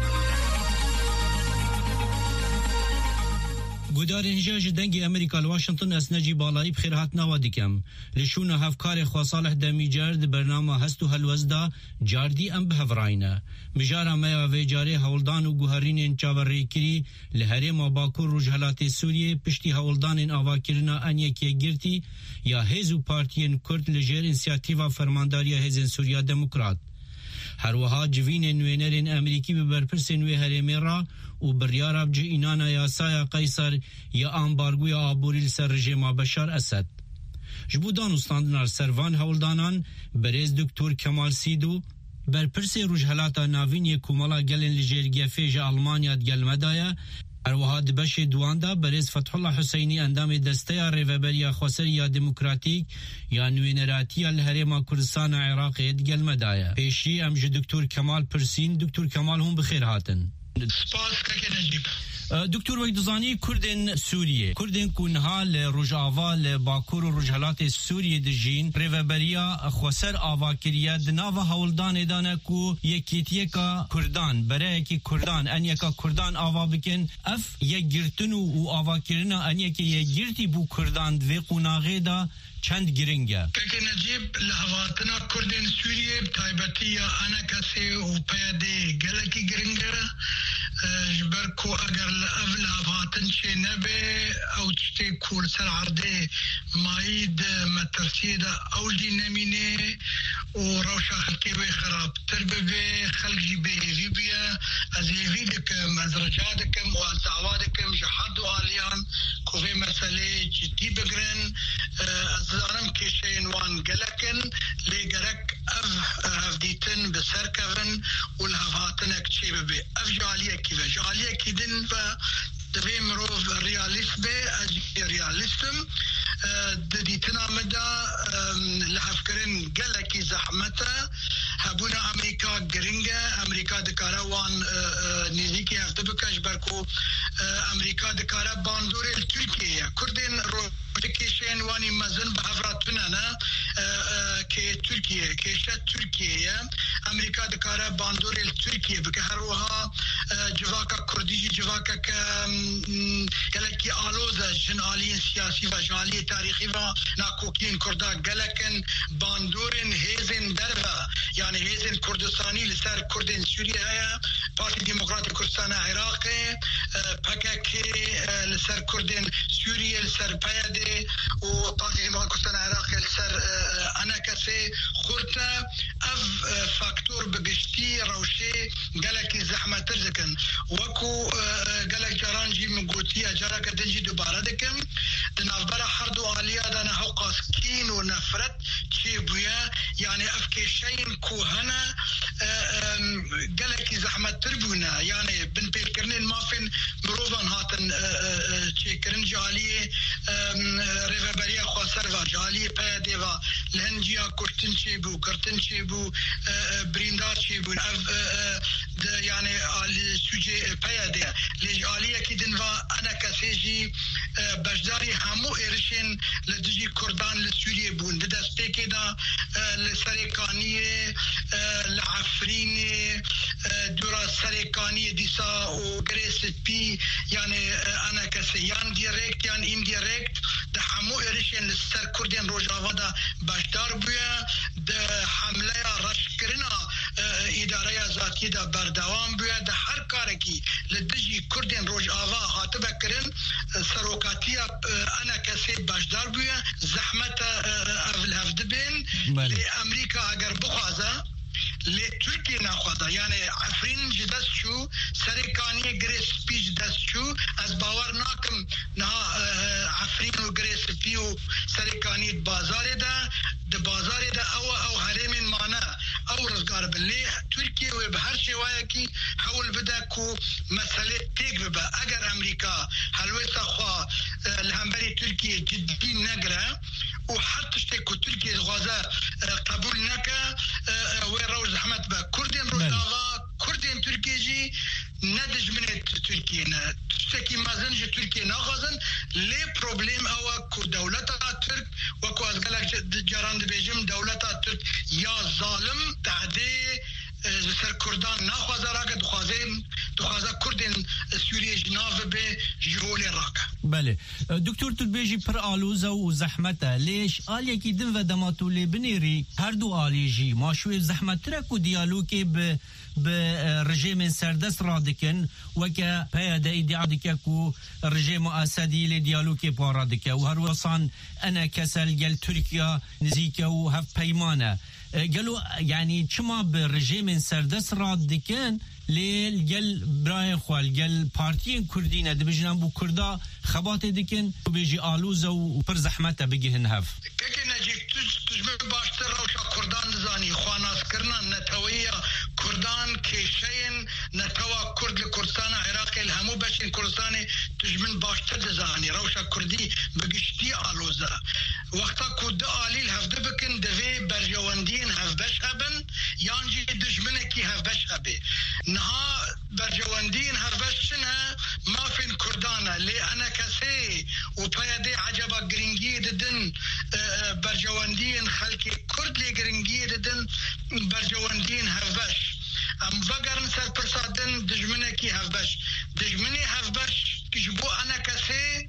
گودارên jî ji dengê Amerîka li Washington ez necî balayî bi xêr hat nawa dikem. Li şûna hevkarê xwe Salih Demîcer di bernama Hest û Helwest da cardî em bihevrayîne. Mijara me ya vê carê hewldan û guherînên çaverêkirî li herêma Bakur Rojhilatê Sûriyê piştî hewldanên avakirina enyekê girtî ya hêz û partiyên Kurd li jêr însiyatîva fermandariya Hêzên Sûriya Demokrat. Herwiha civînên nûênerên Amerîkî bi berpirsên wê herêmê ra û biryara cih înana yasaya Qeysar ya ambargoya aborî li ser rejima Beşar Esed. Ji bo danûstandina servan hewldanan Berêz Doktor Kemal Sîdû berpirsê Rojhilata Navînê Komala gelên li jêrgefê ji Almanya gelme daye. Herwiha di beşê duan da Berêz Fethullah Hüseynî endamê desteya rêveberiya Xweseriya Demokratîk ya nûêneratiya li herêma Kurdistana Iraqê gelme daye. Pêşî em ji Doktor Kemal pirsîn. Doktor Kemal hûn bi xêr hatin. Spas keke Necîb. Doktor wek dizanî Kurdên Sûriyê, Kurdên ku niha li Rojava li Bakur û Rojhilatê Sûriyê dijîn, rêveberiya xweser avakiriye di nava hewldanê de ne ku yekîtiyeka Kurdan, bereyekî Kurdan, enyeka Kurdan ava bikin, ev yekgirtin û avakirina enyekê yekgirtî bû Kurdan di vê qonaxê da çend giring e. Keke Necîb li hevatina Kurdên Sûriyê taybetiya enekesê û peyedê gelekî giring e. Ji ber ku eger li ev li hevatin çê nebe ew tiştê ku li ser erdê mayî di metirsiyê de ew jî nemîne û rewşa xelkê wê xerabtir bibe, xelk jî bêhêvî biye. Ez hêvî dikim, ez rica dikim û ez dava dikim ji her du aliyan ku vê meseleyê ciddî bigirin. Ez dizanim kêşeyên wan gelekin lê gerek ev hevdîtin bi ser kevin û li hevhatinek çê bibe. Ev ji aliyekî ve ji aliyekî din ve divê mirov realîst be, ez jî realîstim. Di dîtina me de li hevkirin gelekî zehmete hebûna Amerîka giring e. Amerîka dikare wan nêzîkî hevdî bike ji ber ku Amerîka dikare bandorê li Tirkiyeyê. Kurdên kêşeyên wanî mezin bi hevra tune ne kê Tirkiye, kêşe Tirkiyeyê. Amerîka dikare bandorê li Tirkiye bike. Her wiha civaka Kurdî jî civakeke gelekî aloz e jin aliyên siyasî ve ji aliyê tarîxî ve nakokiyên Kurda gelekin bandorên hêzên derve yani hêzên Kurdistanî li ser Kurdên Sûriye heye. Partî Demokratîk Kurdistana Iraqê, PKK li ser Kurdên Sûriye li ser PYD û Partî Demokratîk Kurdistana Iraqê li ser enekesê xurte. Ev faktor bi giştî rewşê gelekî zehmetir dikin. Weku gelek caran jî min gotiye careke din jî dubare dikim. Di navbera her du aliya de ne hewqas kîn û nefret çêbûye. Yani ev kêşeyên ku hene gelekî zehmettir bûne. Yani bin pêvkirinên mafên mirovan hatin çêkirin ji aliyê rêveberiya xweser ve ji aliyê PYD ve li hinciya kuştin çêbû, girtin çêbû, birîndar çêbûn. Ev yani sûcê PYD lê ji aliyekî din ve enekesê jî beşdarî hemû êrişên li dijî Kurdan li Sûriyê bûn. Di destpêkê de li Serêkaniyê, li Efrînê, dura Serêkaniyê dîsa û girê spî yani enekesê yan direkt yan indirekt di hemû êrişên li ser Kurdên Rojava da beşdar bûye. Di hemleya reşkirina îdareya zatiyê de berdewam bûye. Di her karekî li dijî Kurdên Rojava hatibe kirin serokatiya enekesê beşdar bûye. Zehmete ev li hev dibên lê Amerîka eger bixwaze lê Tirkiye naxwaza yani Efrîn ji dest çû, Serêkaniyê girê spî ji dest çû. Ez bawer nakim niha Efrîn û girê spî û Serêkaniyê di bazarê de di bazarê de ew herêmên mane ew rizgar bin. Lê Tirkiye wê bi her şêwayekî hewl bide ku meselê têk bibe. Eger Amerîka helwesta xwe li hemberî Tirkiye ciddî negire وحتى شتيكو تركيا غازا قبول نكا وين روج زحمت با كردين روجاوا كردين تركيجي ندج من تركيا تشتكي مازنج تركيا ناغازن لي بروبليم او كو دولتها ترك وكو ازغلك جاران بيجم دولتها ترك يا ظالم تعدي سر كردان ناخذ راك دخوازه كردين سوريا جناف به جهول راك. بله دکتر تبیجی پر آلوزه و زحمته لیش آلیه کی دن و دماتو لی بنیری هر دو آلیجی ماشوی زحمت ترک و دیالوگی به رژیم سردست را دکن و که پیاده ادعا دکه کو رژیم اسدی لی دیالوگی پارا دکه و هر وصان انا کسل گل ترکیا نزیکه و هف پیمانه قالوا يعني كما بالرجيم سردس راد دكان للجل براين خوال جل بارتين كردين دبجنان بو كردا خبات دكن وبيجي آلوزة وبر زحمته بيجيهن هف كي نجيك تجمع باشتر روشا كردان دزاني خواناس كرنا نتوية كردان كيشين نتوى كرد لكردستان عراقي الهمو باشين كردستاني تجمع باشتر دزاني روشا كردي بقشتي آلوزة وقتا كود آلي الهفده بكن دوي برجواندين هف بشهبن يانجي دجمنكي هف بشهبه نها برجواندين هف بشنها ما فين كردانا لي أنا كسي وبيدي عجبا جرينجي ددن برجواندين خلقي كرد لي جرينجي ددن برجواندين هف بش ام فقرن سر برسادن دجمنكي هف بش دجمني هف بش كجبو أنا كسي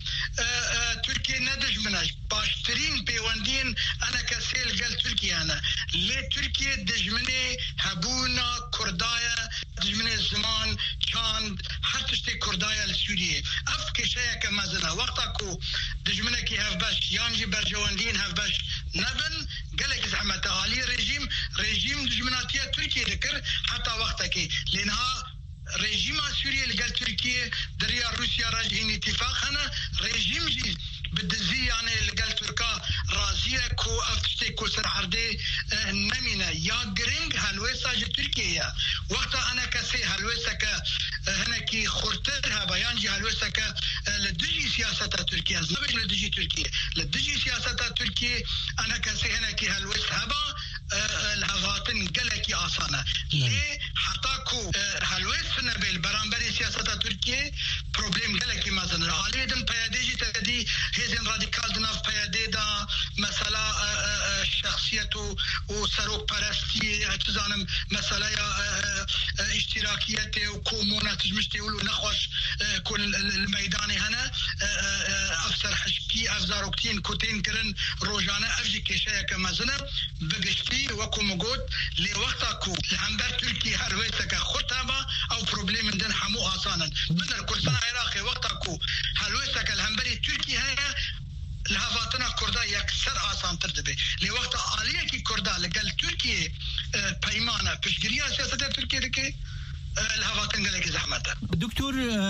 تركيا ندج مناش باشترين بيواندين أنا كسي الجل تركيا أنا ليه تركيا دجمني هبونا كردايا دجمني الزمان كان حتى شتي كردايا لسوريا أفكي شيء كمازنا وقتكو دجمنكي هفباش يانجي برجواندين هفباش نبن قالك زعمت عالي ريجيم دجمناتيا تركيا ذكر حتى وقتك لأنها رژیم سوریه لگل ترکیه دریا روسیا راجعین اتفاق هنه رژیم جی بدزی یعنی لگل ترکا رازیه کو افتشتی کو سر عرده نمینه یا گرنگ هلویسا جی ترکیه وقتا انا کسی هلویسا که هنکی خورتر ها بیان جی هلویسا که لدجی سیاستا ترکیه زنبش لدجی ترکیه لدجی سیاستا ترکیه انا کسی هنکی هلویس هبا الهواتن قلقي آسانه ليه حتاكو هلويت سنبيل برانبري سياسة تركيا بروبليم قلقي مثلا عالية دن بياديجي تدي هيزن راديكال دناف بيادي دا مسألة شخصيته وسروك پرستي اتزانم مسألة اشتراكيته وكومونة تجمشتي ولو نخوش كل الميداني هنا افسر حشكي افزاروكتين كوتين كرن روجانا افجي كيشايا كمازنا بقشتي وكو مقود لوقتكو العنبر تركي هلويتك خطابة او بروبليم دن حمو آسانا من الكردستان عراقي وقتكو هلويتك العنبري تركي هيا الهواتنا كردا يكسر آسان تردبي لوقت آلية كي كردا لقل تركيا بيمانة بشجرية سياسة تركيا لكي الهواتن قلق زحمته دكتور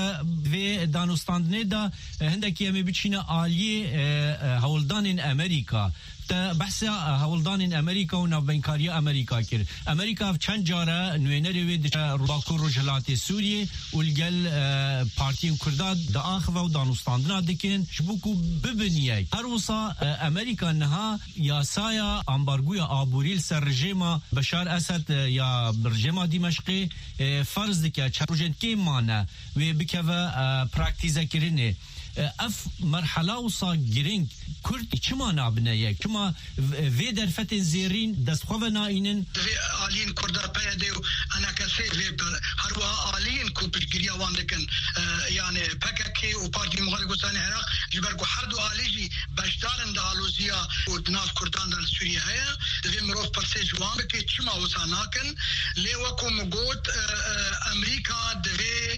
في دانستاندنه دا هندك يمي بتشينا آلية هولدان امريكا بحث هولدان امریکا و نوبنکاری امریکا کرد امریکا چند جاره نوینری وید باکو رجلات سوریه ولگل پارتی کرداد دا آخوا و دانستاندنا دکن شبکو ببینیه هر وصا امریکا نها یاسایا امبارگوی آبوریل سر رژیم بشار اسد یا رژیم دمشقی فرض دکه چروجن که مانه و بکوه پراکتیزه کرنه اف مرحله وصا جرينج كرد كما نابنيه كما في درفت زيرين دسخوه ناينن آلين كردا بيدو انا كسي في هروا آلين كو بجريا واندكن يعني بككي و بارتي مغربستان العراق جبركو حردو آليجي باشدارن دا آلوزيا و دناف كردان دا سوريا هيا في مروف برسيج وانبكي كما وصا ناكن ليوكو مقود امريكا دفي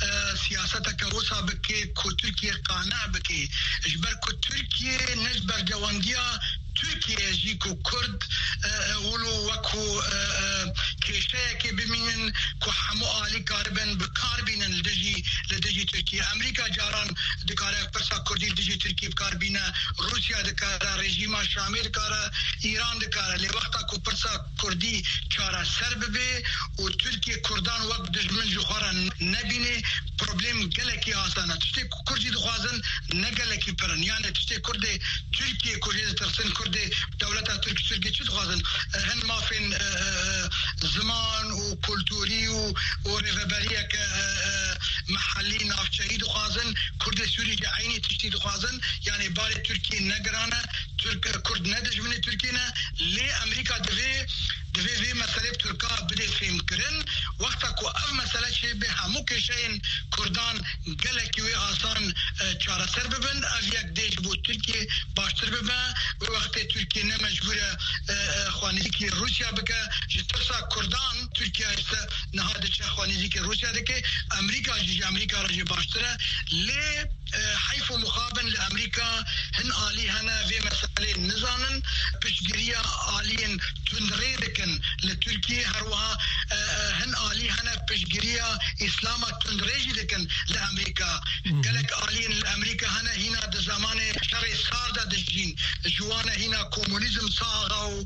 سياستك وصا بكي كو تركيا قانع بكي جبركو تركيا نجبر جوانديا تركيا جيكو كرد ولو وكو كيشاكي بمين كو حمو آلي كاربن بكاربين لدجي تركيا أمريكا جاران دكارا برسا كردي لدجي تركيا بكاربين روسيا دكارا رجيما شامل دكارا إيران دكارا لوقتا كو برسا كردي كارا سرب بي و تركيا كردان وقت دجمن جوخارا نبيني بروبليم قلقي آسانا تشتي كردي دخوازن نقلقي برن يعني تشتي كردي تركيا كل ترسن كردي دولتها تركيا شو تخازن هن ما فين زمان وكولتوري وريفابريا محلي نافشهيد وخازن كرد سوري عيني تشتيد وخازن يعني باري تركيا نقرانا كرد ندج من تركيا لأمريكا دفي مسألة تركيا بدي فهم كرن وقتا كو اف مسألة شيء بها موكي شيء كردان قلقي وي آسان چارة سر ببن اف يك ديش بو تركيا باشتر ببن وقت تركيا نمجبورة خوانيزيكي روسيا بكا جترسا كردان تركيا استا نهادش خوانيزيكي روسيا دكي امريكا رجي باشتره لي حيث مقابل لأمريكا هن آليهنا في مسألة نزانن بشجرية آلين تندريدكن لتركيا هروها هن آليهنا بشجرية إسلاما تندريجدكن لأمريكا قالك آلين لأمريكا هنا دزمان شر ساردا دجين جوانا هنا كومونيزم صاغا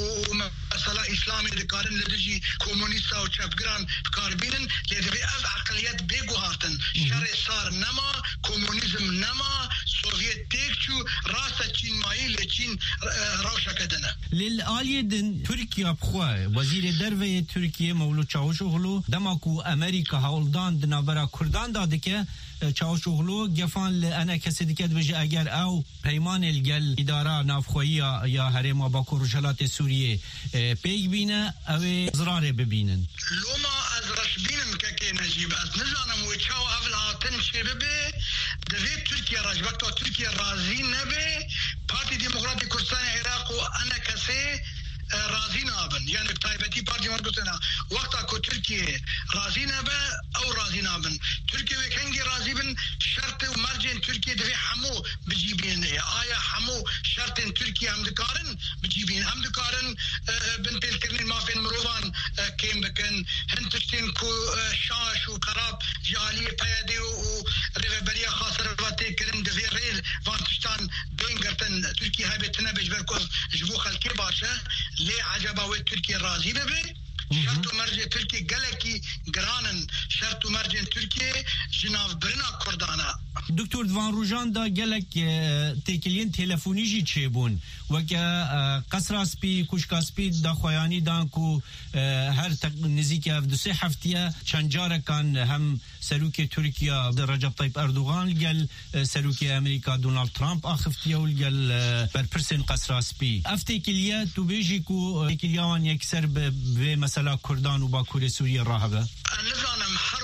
ومسألة إسلامي دكارن لدجي كومونيستا وشابقران بكاربينن لدبي أف عقليات بيقو هارتن شر سار نما كومونيزم نما سوفيت تيكشو راسا تشين مايل تشين روشا كدنا للآلية تركيا بخوا وزير درفه تركيا مولود چاوشوغلو دماكو أمريكا هولدان دنابرا كردان دادكه چاوشوغلو گفان انا کسی دیگه بجه اگر او پیمان الگل اداره نافخویی یا هرم باکو رجالات سوریه پیگ بینه او زراره ببینن لوما از رش بینم که نجیب از نزانم و چاو اول هاتن شبه دوی ترکیه رجبکتا ترکیه رازی نبه پارتی دموکراتی کردستان عراق و انا کسی راضی نابن يعني بتايبتي بارتي مرقصنا وقتا كو تركيا راضي نابا او راضي نابن تركيا وكانجي راضي بن شرط ومرجن تركيا دفي حمو بجيبين آيا حمو شرط تركيا هم دكارن بجيبين هم دكارن بنتين كرنين ما فين مروفان كيم بكن هنتشتين كو شاش وكراب جالية بيادي وريفابريا خاصر الواتي كرن دفي ريل فانتشتان بينغرتن تركيا هاي بتنبج بركوز جبو خلقي باشا ليه عجبه تركيا راضي به شرط مرجع تركيا قلقي قرانن شرط مرجع تركيا جناف برنا كردانا دكتور دوان روجان دا قلق تيكلين تلفوني جي تشيبون وكا قصراسبي كوشكاسبي دا خوياني دانكو هر نزيكي افدسي حفتيا چنجارة كان هم سلوكي تركيا رجب طيب اردوغان قال سلوكي امريكا دونالد ترامب اخفتيا وقال بربرسن قصراسبي افتيكليا تبيجيكو تيكليان يكسر بمسألة كردان وباكور سوريا الراهبة نظام هر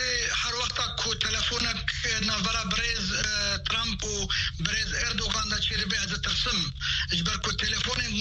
وقت كو تلفونك نافرا بريز ترامب وبريز اردوغان دا تشير بي هذا ترسم اجبر كو تلفون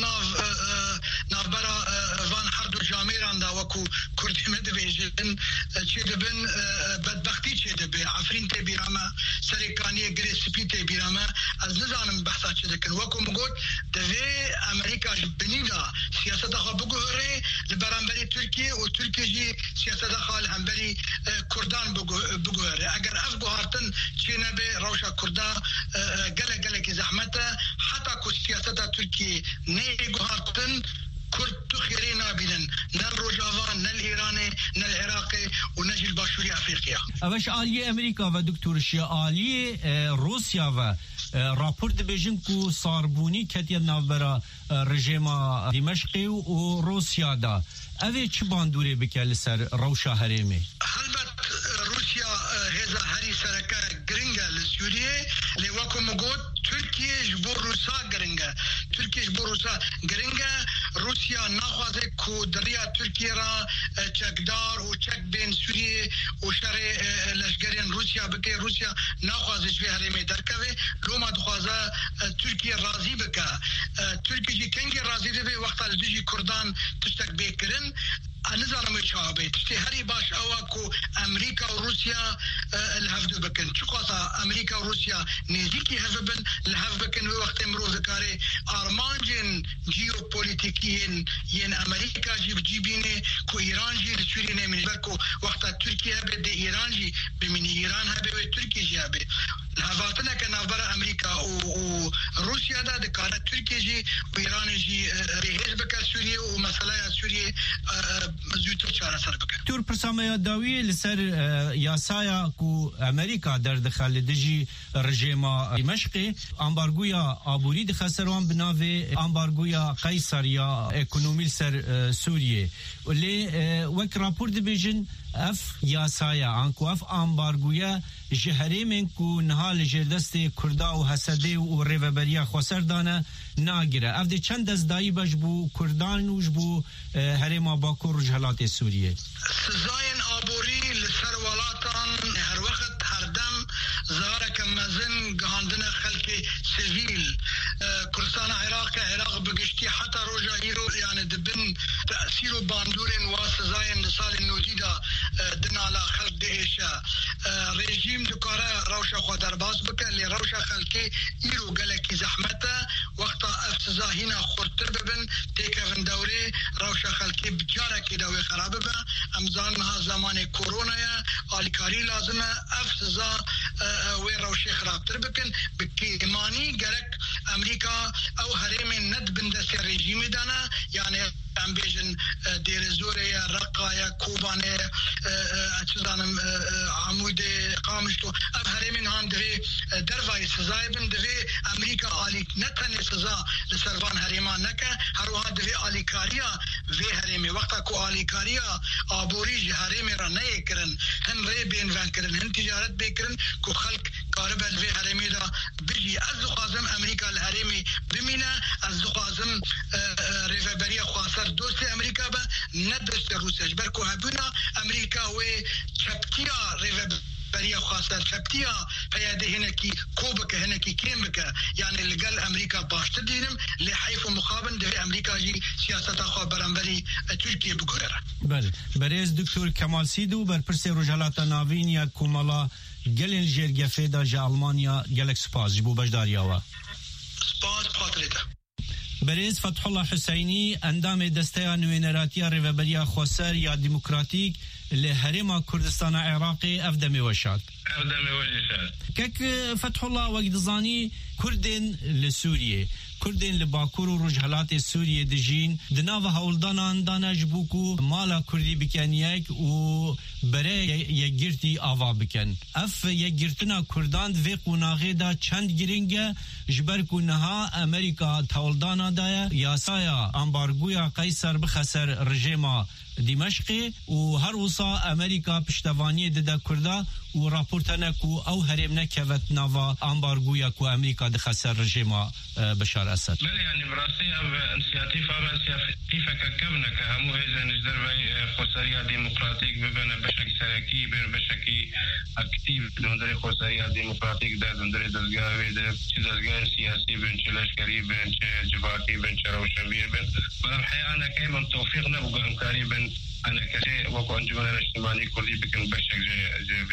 ناف برا فان حردو جاميران دا وكو كردي مدبيجن تشير بن بدبختي تشير بي عفرين تي بيراما سريكانيه جري سبي تي بيراما از نظام بحثا تشير كن وكو مقول دفي امريكا بنيدا سياسة خابقو هري لبرانبري تركيا وتركيا جي سياسة خال همبري كردان بقو هري اگر افقو هارتن چينا بي روشا كردا قلق كي زحمته حتى كو سياسة تركيا نيقو هارتن كرد تخيرينا بينن نال روجافا نال ايراني نال العراقي ونجي الباشوري افريقيا اوش آلية امريكا و دكتور شيا آلية روسيا و راپورت بيجن كو صاربوني كتيا نافبرا رژيما دمشقي و روسيا دا اوه چه باندوري بكال لسر روشا هريمي هلبت روسيا هذا هري سركا گرنگا لسوريا لوكو مقود تركيا جبور روسا گرنگا روسيا ناخذ كو دريا تركيا را چکدار و چک بين سوريا و شر لشگرين روسيا بكي روسيا ناخذ جوي هريمي دركوي لوما دخوازا تركيا راضي بكا تركيا جي كنگي راضي دبي وقت الدجي كردان تشتك بكرن نظام شعبي تشتي هري باش اواكو امريكا وروسيا الهفدو بكن شقاطا امريكا وروسيا نزيكي هفبن الهفبكن وقت مرو ذكاري ارمانجن جيوبوليتيكيين ين امريكا جيبيني كو ايران جي لسوريا من بركو وقت تركيا بده ايران جي بمن ايران هبه تركيا جي نبي هفاتنا كنافبر أمريكا وروسيا دا دكارة تركيا جي وإيران جي حزب سوريا ومسألة سوريا زوتر چارة سر بك تور برسامه داوی لسر یاسایا کو امریکا در دخل دجی رژیما دمشق امبارگویا آبوری دخسروان بناوه امبارگویا قیصر یا اکونومی سر سوریه ولی وک راپور دبیجن اف یاسایا انکو اف امبارگویا جهری من کو نهال جردست کردا و حسده و ریوبریا خسر دانه ناگیره اف دی چند از دایی بجبو کردان وجبو هرما باکور جهلات سوریه سزاين آبوری لسر ولاتان هر وقت هر دم زارك مزن قهاندنا خلق سيفيل كردستان عراق بقشتي حتى روجا هيرو يعني دبن تأثير باندورين واسزاين لسال النوديدا دنا على خلق دهشا ريجيم دكارا روشا خودر باز بك اللي روشا خلقي هيرو قلقي زحمتا وقتا افسزا هنا خورتر ببن تيكا فن دوري روشا خلقي بجارة كده وخراب ببن امزانها زمان كورونا يا آلكاري لازمه افسزا وروشي خرابتر بكن بكي إيماني قرق أمريكا أو هريم ند بندس الرجيم دانا يعني ام بيجن دير زوريا رقايا كوبانيا اتزانم عمود قامشتو اب هرمين هان دفي درفاي سزاي بن دفي امريكا آلي نتني سزا لسرفان هرمان نكا هروها دفي آلي كاريا في هرمي وقتا كو آلي كاريا آبوريج هرمي را نيكرن هن ري بين فانكرن هن تجارت بيكرن كو خلق كاربال في هرمي دا بيجي ازو قازم امريكا الهرمي بمينا ازو قازم ريفابريا خواسر دوست امریکا با نه دوست روسیه برکو هبونا امریکا و چپتیا ریوبریا خاصه چپتیا پیاده هنکی کوبک هنکی کیمک یعنی لقال امریکا باشت دینم لحیف مخابن ده امریکا جی سیاست خو برانبری ترکیه بگوره بله برز دکتر کمال سیدو بر پرس رجالات ناوین یا کومالا گلن جرگفه دا جا آلمانیا گلک سپاس جبو بجداریا و سپاس پاتریتا برز فتح الله حسینی اندام دسته نوینراتی ریوبریا خوسر یا دموکراتیک لهرما کردستان عراقی افدمی وشاد کک فتح الله وقت زانی کردن لسوریه کردن لباکور و رجحلات سوریه دجین دناو هولدانان دانج بوکو مالا کردی بکن یک و برای یک گرتی آوا بکن اف یک گرتنا کردان و قناغه دا چند گرنگه جبرکو نها امریکا تولدانا دایا یاسایا امبارگویا قیصر بخسر رژیما دمشقی و هر وصا امریکا پشتوانی ده کرده و راپورتنکو او هرم نکوت نوا امبارگویا کو امریکا ده خسر رژیما بشار اسد بله یعنی براستی او انسیاتیفا و انسیاتیفا کبنه که همو هیزن اجدر بای خوصریا دیموکراتیک ببنه بشکی سرکی بین بشکی اکتیو دندر خوصریا دیموکراتیک ده دندر دزگاوی ده چه دزگاه سیاسی بین چه لشکری بین چه جباکی بین چه روشنبیر بین بلام حیانا که من توفیق نبوگه امکاری بین أنا كشيء وقو أنجمنا الاجتماعي كردي بكن بشك جي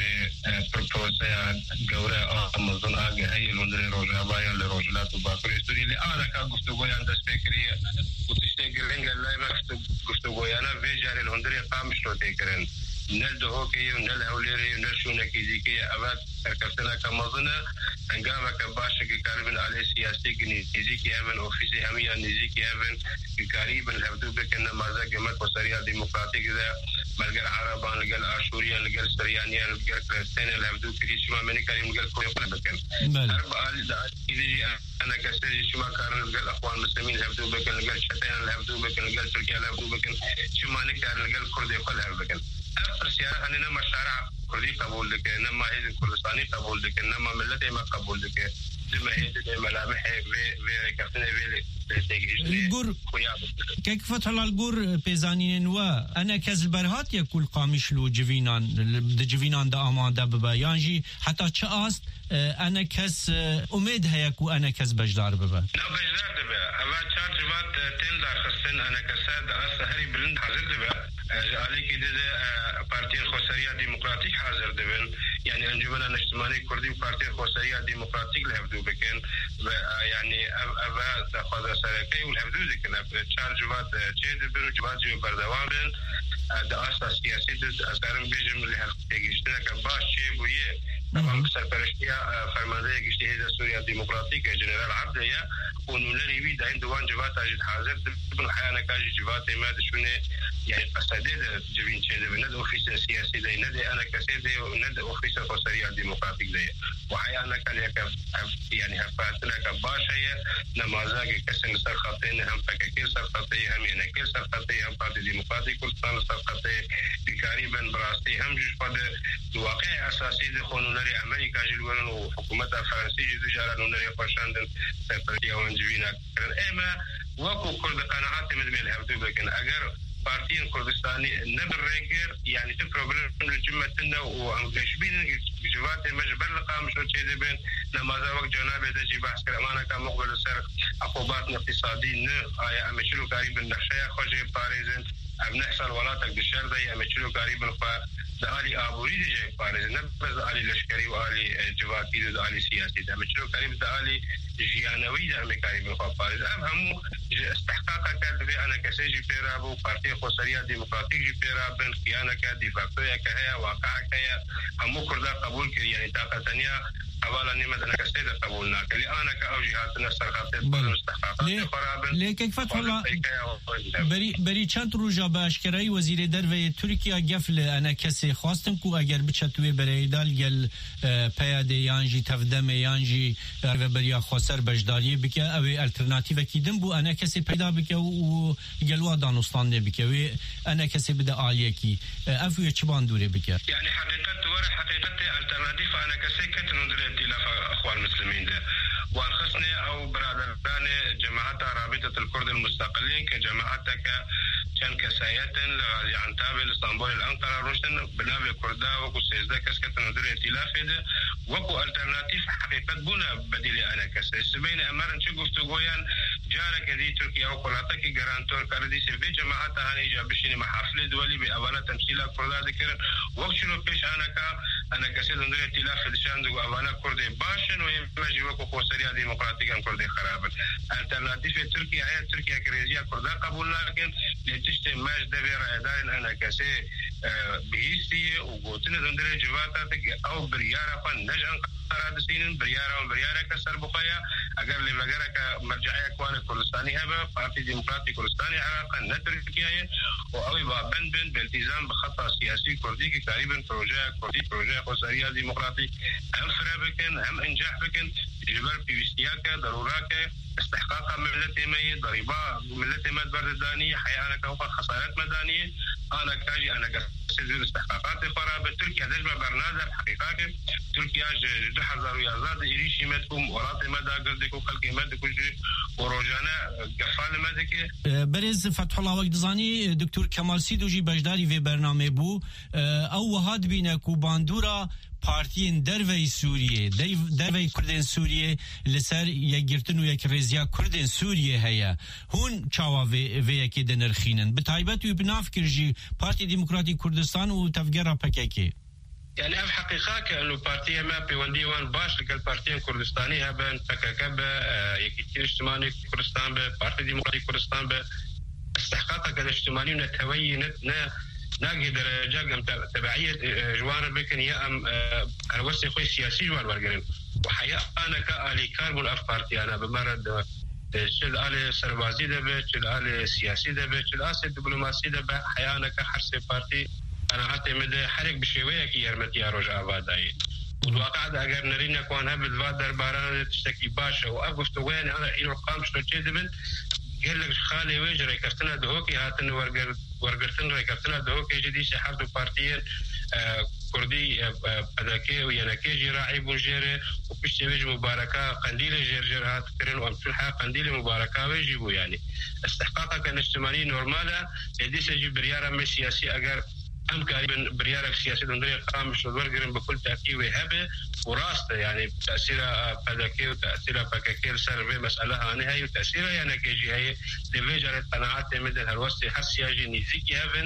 بروسيا جورا أمازون آجا هي لندري روجا بايا لروجلات وباكوري سوري اللي أنا كاقفتو بويا عند سبيكري وتشتغل لنجا لا ما قفتو بويا أنا في جاري لندري قامش لو تيكرن نل دهوكي ونل هوليري ونل شونكي زيكي أباد كركفتنا كمازونا هنگاما كباشا كاربن عليه سياسي نيزيكي هبن أوفيسي هميا نيزيكي هبن كاريبن هبدو بكن مازا قمت وسريع ديمقراطيك ذا ملقال عربان لقال آشوريان لقال سريانيان لقال كريستيان هبدو كري شما مني كريم لقال كويقل بكن أربع إذا أنا كسري شما كارن لقال أخوان مسلمين هبدو بكن لقال شتيان هبدو بكن لقال تركيا هبدو بكن شما نكار لقال كردي قل هبدو بكن أفرسيارة أننا مشارع كردي قبول لك نما هيز كردستاني قبول لك نما ملتي ما قبول لك زما هيز ملامح في كفتنا في الجور كيف فتح الله الجور بيزانين وأنا كز البرهات يكون قامش له جوينان دا أمان دا ببا يعني حتى شاست أنا كز أميد هيكو أنا كز بجدار ببا لا بجدار ببا هذا شرط جوات تندار خصن أنا كساد أسهري بلند حاضر ببا عليك ده بارتي الخوصرية ديمقراطيك حاضر دبن يعني أنجمنا الاجتماعي كردي بارتي الخوصرية ديمقراطيك لهبدو بكن يعني أبا تأخذ سركي والهبدو ذكنا تشار جوات تشيد بن جوات جو بردوان د اساس سیاسي د اثرم بجم له تګشتنه که باش چه بویه طبعا سرپرستیا فرمانده گشتی حزب سوریا دموکراتیک جنرال عبدیا ونولری وی داین دوان جوات اجد حاضر دبن حیانا کاجی جوات ما دشونه يعني قصده جبين چه ده ند اوفيس سياسي ده ند انا كسي ده ند اوفيس خسريه ديمقراطيك ده وحيانا كان يعني هفاتنا كباشا نمازاج كسن سر خطين هم فككير سر خطي هم ينكير سر خطي هم بارتي ديمقراطيك كردستان سر خطي تقريبا براستي هم جوش قد واقع اساسي ده خونولري امريكا جلوان وحكومه فرنسيه جدجاره نولري قشاندن سفريه وانجبينا اما وكو كرد قناعات مدمل هبدو بكن اگر بارتين كردستاني نبر ريجر يعني في بروبلم الجمتنا وانجشبين جوات مجبر لقام شو تشي بين نماذج وقت جناب تجي بحث كرمانا كان مقبل السر عقوبات اقتصادية آية أمشلو قريب النخشية خوجي باريزن أبنحصل ولاتك بالشر دي أمشلو قريب الخوا دالي آبوري دي جاي باريزن نبز دالي لشكري وآلي جواتي دالي سياسي أمشلو قريب دالي جيانوي دا أمي قريب الخوا باريزن همو استحقاقا كادبي أنا كسيجي بيرابو بارتي خسرية ديمقراطيك جي بيرابن خيانة كدفاقية كهيا واقعة كهيا همو كردا قبول كري يعني طاقة تانية حوالا نمت أنا كسيدة قبولنا كلي أنا كأوجهاتنا سرقاتي استحقاقات خرابن لكن فتح الله بری چند روزا به اشکرایی وزیر دروی ترکیه گفل انا کسی خواستم کو اگر بچتوی بریدال گل پیاده یانجی تفدم یانجی و بریا خسر بجداری بکه او الټرناتیو کیدم بو انا کسی پیدا بکه او گلوا دانستان نه بکه و انا کسی بده عالیه کی افو چبان دوره بکه يعني حقيقة الترناتيف انا كسي كتن ائتلاف اخوان المسلمين ده والخصني او برادران جماعات رابطة الكرد المستقلين كجماعتك كان كسايات لغازي عنتابل اسطنبول الانقرة روشن بنابل كردا وكو سيزده كسكتن ندر ائتلاف ده وكو الترناتيف حقيقة بنا بديل انا كسي سبين امارن چه گفتگویان جارك دي تركيا وقلاتك گرانتور كاردي سيفي جماعات هاني جابشيني محافل دولي بأولا تمثيل كردا ذكر وقت شنو پیش انا كسي ندر ائتلاف دشان دو اولا كردي باشن ويمجي وكو خسرية ديمقراطيكا كردي خرابا الترناتيف تركيا هي تركيا كريزيا كردا قبول لكن لتشتي ماج دبي رايدان انا كسي بيسي وقوتنا ندر جواتاتك او بريارا فن نجان قرادسين بريارا كسر بخايا اگر لمجرك مرجعيه كوان كردستاني هبه بارتي ديمقراطي كردستاني عراقا نتركيا او بابن بالتزام بخطه سياسي كردي تقريبا بروجه خسريه ديمقراطي هم فرابكن هم انجاح بكن جبر بيستياك ضرورات استحقاق ملتي ميت ضريبه ملتي مد برداني حياه كوفا خسارات مدنيه انا كاجي انا كسر استحقاقات خراب تركيا دجبه برنامج حقيقه تركيا 2011 ايريشي متكم ورات مدى قردكو خلق مدى كوجي وروجانا قفال مدى برز فتح الله وقت زاني دكتور كمال سيدوجي بجداري في برنامج بو او هاد بينا كوباندورا پارتین دروی سوریه دروی کردن سوریه لسر یک گرتن و یک رزیا کردن سوریه هیا هون چاوا و یکی دنرخینن به تایبت و بناف کرجی پارتی دموکراتی کردستان و تفگرا پککی يعني في حقيقة كأنه بارتية ما بيوندي وان باش لقى البارتية الكردستانية هبن فكاكب يكتير اجتماعي كردستان بارتي ديمقراطي كردستان استحقاقك الاجتماعي ونتهوي ناقي درجة تبعية جوار بكن يا أم الوسط خوي سياسي جوار برجرين وحياة أنا كالي كاربون أفكارتي أنا بمرد شل آل سربازي ده شل آل سياسي ده شل آل دبلوماسي ده حياة أنا كحرس بارتي أنا حتى مد حرك بشوية كي يرمتي أروج آباداي والواقع ده أجر نرينا كون هبل فادر باران تشتكي باشا وأقفت وين أنا إلى القام شو تجدبن قال لك خالي ويج ريكرتنا دهوكي هاتن ورقرتن ريكرتنا دهوكي جدي شحردو بارتيين كردي بداكي ويناكي جراعي بوجيري وبيش ويج مباركة قنديل جرجر هات كرن وامسلحة قنديل مباركة ويجيبو يعني استحقاقك الاجتماعي نورمالا يدي سجي بريارة من سياسي أجر أم قريبا بريارك سياسي دندري قام شدور قرن بكل تأكيد وهبه وراسته يعني تأثيرها بداكي وتأثيرها بكاكير سر في مسألة هاني هاي وتأثيرها يعني كيجي هاي لفيجر قناعات مثل هالوسط حسياجي نيزيكي هافن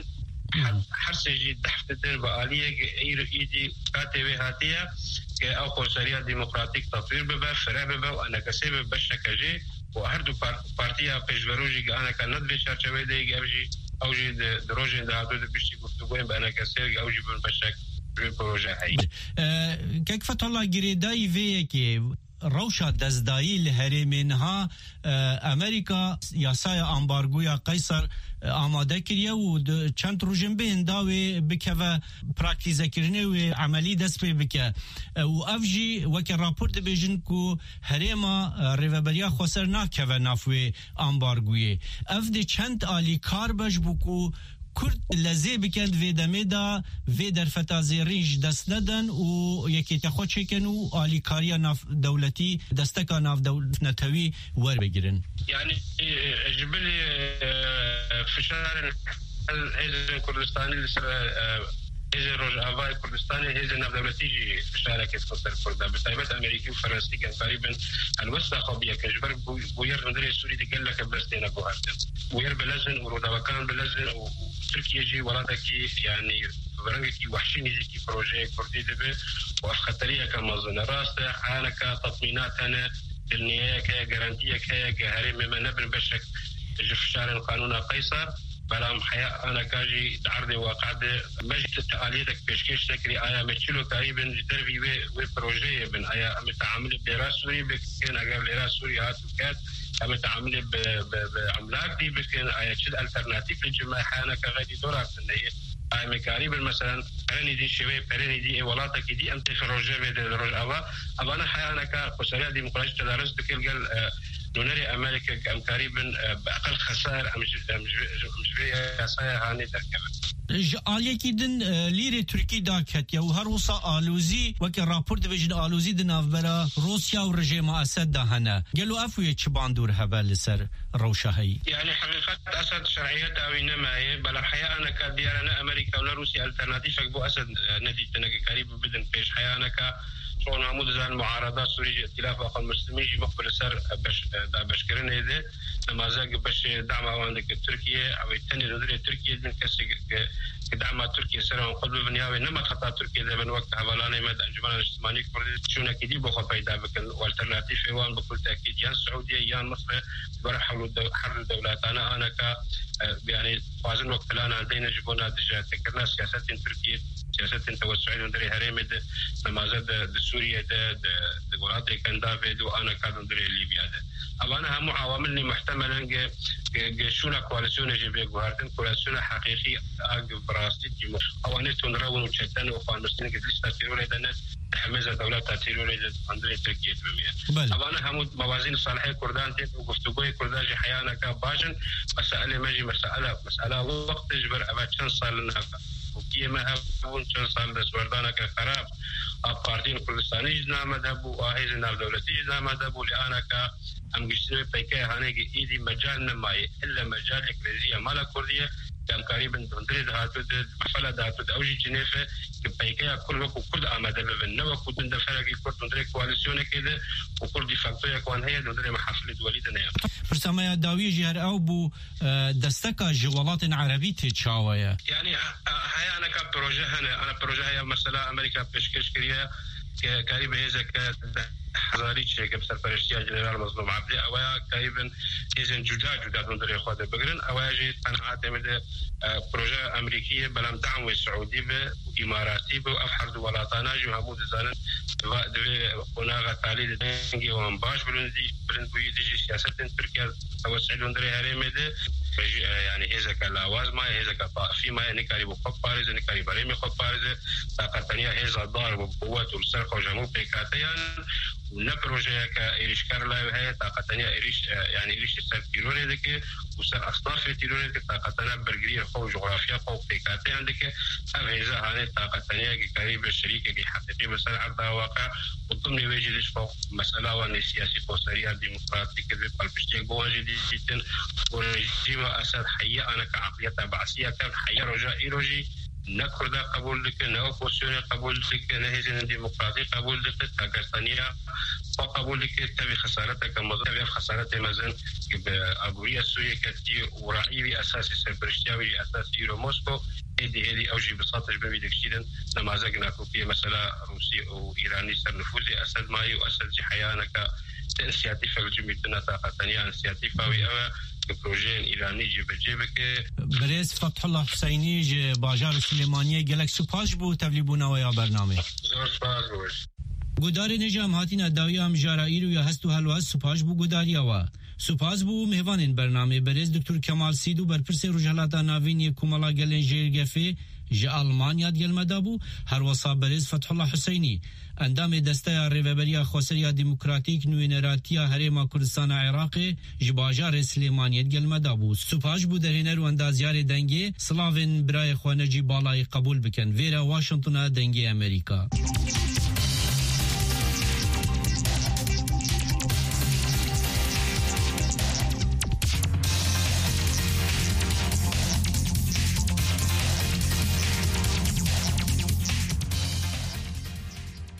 حرسيجي دحفتن بآلية إيدي كاتبه هاتية أو خسرية ديمقراطيك تطوير ببا فرا ببا وأنا كسيب بشكاجي وهردو بارتيا بيجبروجي أنا كان ندبي شارشوي دي جابجي اوجي دروجي ده هادو بيشتي گفتگوين بانا كسير اوجي بن بشك بروجه هي كيف فتح الله جريداي فيكي روشا دزدایی لهرمینها امریکا یاسای امبارگویا قیصر آماده کریه و چند روزن به انداوی بکه پراکتیزه کرنه و عملی دست پی بکه و افجی وکی راپورت بیجن که هرما ریوبریا خسر ناکه و نافوی امبارگوی افده چند آلی کار بش بکو کرد لزی بکند وی دمیدا وی در فتازیریش دست ندن و یکی تخواد چکن و آلیکاریا ناف دولتی دستکا ناف دولت نتوی ور بگیرن يعني جبلي فشار هذا كردستاني هذا روجافاي كردستاني هذا ناف دولتي جي فشارة كيسكوتر كردا بتايبات أمريكي وفرنسي كان قريبا الوسطى قبية كجبر بوير مدري سوري دي قال لك بلستينا بوهارتن بوير بلزن وروداوكان بلزن وتركيا جي ولادكي يعني برنجكي وحشيني زيكي بروجي كردي دبي وأخطرية كمظن راسته أنا كتطمينات أنا النية كجارانتية كهرم ما نبن بشك جفشار القانون قيصر بلام حياة أنا كاجي عرضي وقعد مجد التقاليدك بشكيش تكري آيا متشلو قريبا دربي وبروجي بن آيا متعامل براس سوري بكين أقابل راس سوري هاتو كات متعامل بعملاك دي بكين آيا تشد الترناتيف للجماعة حانا كغادي دورات النية آيا مكاريب مثلا براني دي شباب براني دي ولاتك دي أنت في روجي بدي روج أبا أنا حياة أنا كقصرية ديمقراطية تدارس بكين قال نونري أمريكا أم قريبا بأقل خسائر مش في خسائر هاني تركبت. آلیکی دن لیر ترکی داکت یا هر وصا آلوزی وکی راپورت بجن آلوزی دن افبرا روسیا و رژیم اسد دهنه گلو افوی چه باندور هبل سر روشهایی يعني حقيقة أسد شرعية أو إنما بل الحقيقة أنا كديارنا أمريكا ولا روسيا الترناتيف أكبو أسد ندي تنك قريب بدن بيش حياة أنا شون محمود زان معارضات سوريا ائتلاف اخوان المسلمين يجي مقبل سر بشكرين هذا لما زاق باش دعم عندك تركيا او الثاني نظريه تركيا من كسر دعم تركيا سر قلب بنياوي نما خطا تركيا ده من وقت حوالاني مد انجمن الاجتماعي كردي شو نكدي بخو فايده بكن والترناتيف وان بكل تاكيد يا السعوديه يا مصر برحلوا حل الدولات انا ك يعني فازن وقت لنا عندنا جبنا دجا تكرنا سياسات تركيا سياسات توسعي ندري هرمد لما زاد سوريا ده مناطق كان دافيد وانا كان ندري ليبيا ده انا هم عواملني محتملا شونا كواليسيون جيبي غاردن كواليسيون حقيقي براستي او ان تنرون وشتان وفانستين لسه تيرولي ده حمزه دولات تيرولي ندري تركيا تمام انا هم موازين صالحي كردان تي وغفتوغي كردان جي حيانا كباجن مساله ماجي مساله وقت جبر ابا كان صار لنا وكي ما هون كان صار بس وردانا كخراب البارتين كردستاني جنا مذهب واهي جنا دولتي جنا مذهب لأنا كأم قشتري بيكي هانيجي إيدي مجال نماي إلا مجال إكريزية مالا كردية كان قريبا دندري دهاتو محفلة دهاتو أوجي جنيفة بيكي كل وقت كرد آمده ببن نوكو دند فرقي كرد دندري كواليسيوني كده وكرد فاكتوية كوان هي دندري محفلة دوليدة نيا فرسامة داوية جهر أو بو دستكا جوالات عربية تشاوية يعني هيا أنا كبروجه أنا بروجه هي مثلا أمريكا بشكش كريا قريب هذا حزاري شيء كبسر فرشتيا جنرال مظلوم عبدي أو قريبا إذن جدا دندري خواده بقرن أو يجي أنا أعتمد بروجه أمريكية بلام دعم السعودي وإماراتي وأفحر دولاتنا جو همود زانن هناك تعليل دنجي وانباش بلندوي ديجي سياسة تركيا توسع دندري هرمده يعني هذا كلاواز ما هذا كطائفي ما نكاري بخوب بارز نكاري بريمي خوب بارز طاقتنيا هذا ضارب وقوات والسرقة وجمهور بيكاتيان ونبروجه كإيريش كارلا هي طاقتنيا إيريش يعني إيريش السرقيرون ذكي وسر أصناف التيرون ذكي طاقتنا برجرية خو جغرافيا خو بيكاتيان ذكي هذا هاني طاقتنيا كقريب الشريك كي حقيقي بس عرضها واقع وضمن وجه ليش فوق مسألة وان سياسي قصرية ديمقراطية كذا بالبشتين بواجه دي جدا ورجيم أسد حياة أنا كعقلية بعثية كان حياة رجاء رجي نكردا قبول لك نوكوسيون قبول لك نهزين الديمقراطية قبول لك تاكستانية وقبول لك تبي خسارتك كمظهر تبي خسارتك مثلا أبورية سوريا كتي ورأيي أساسي سبرشتياوي أساسي يورو موسكو هذه أوجي بساطة جبني دكشيدن نمازجنا كوبية مثلا روسي وإيراني سر نفوذي أسد ماي وأسد جحيانا كإنسياتيفا الجميع طاقتنيا إنسياتيفا ويا پروژه ایرانی جبهه که برز فتح الله حسینی ج باجار سلیمانی گلک سپاس بو تبلیبونا و یا برنامه زور سپاس بوش گودار نجام هاتین داوی هم جارائیر و یا هست و حلواز سپاس بو گوداری و سپاس بو مهوانین برنامه برز دکتر کمال سیدو برپرس روجهلاتا ناوینی کومالا گلن جرگفه ج آلمانیا گلمدا بو هر وصا برز فتح الله حسینی اندام دسته ریوبریا خوسریا دموکراتیک نوینراتیا هرما کردستان عراق ج باجار سلیمانیت گلمدا بو سپاس بو درینر و اندازیار دنگی سلاوین برای خوانجی بالای قبول بکن ویرا واشنطن دنگی امریکا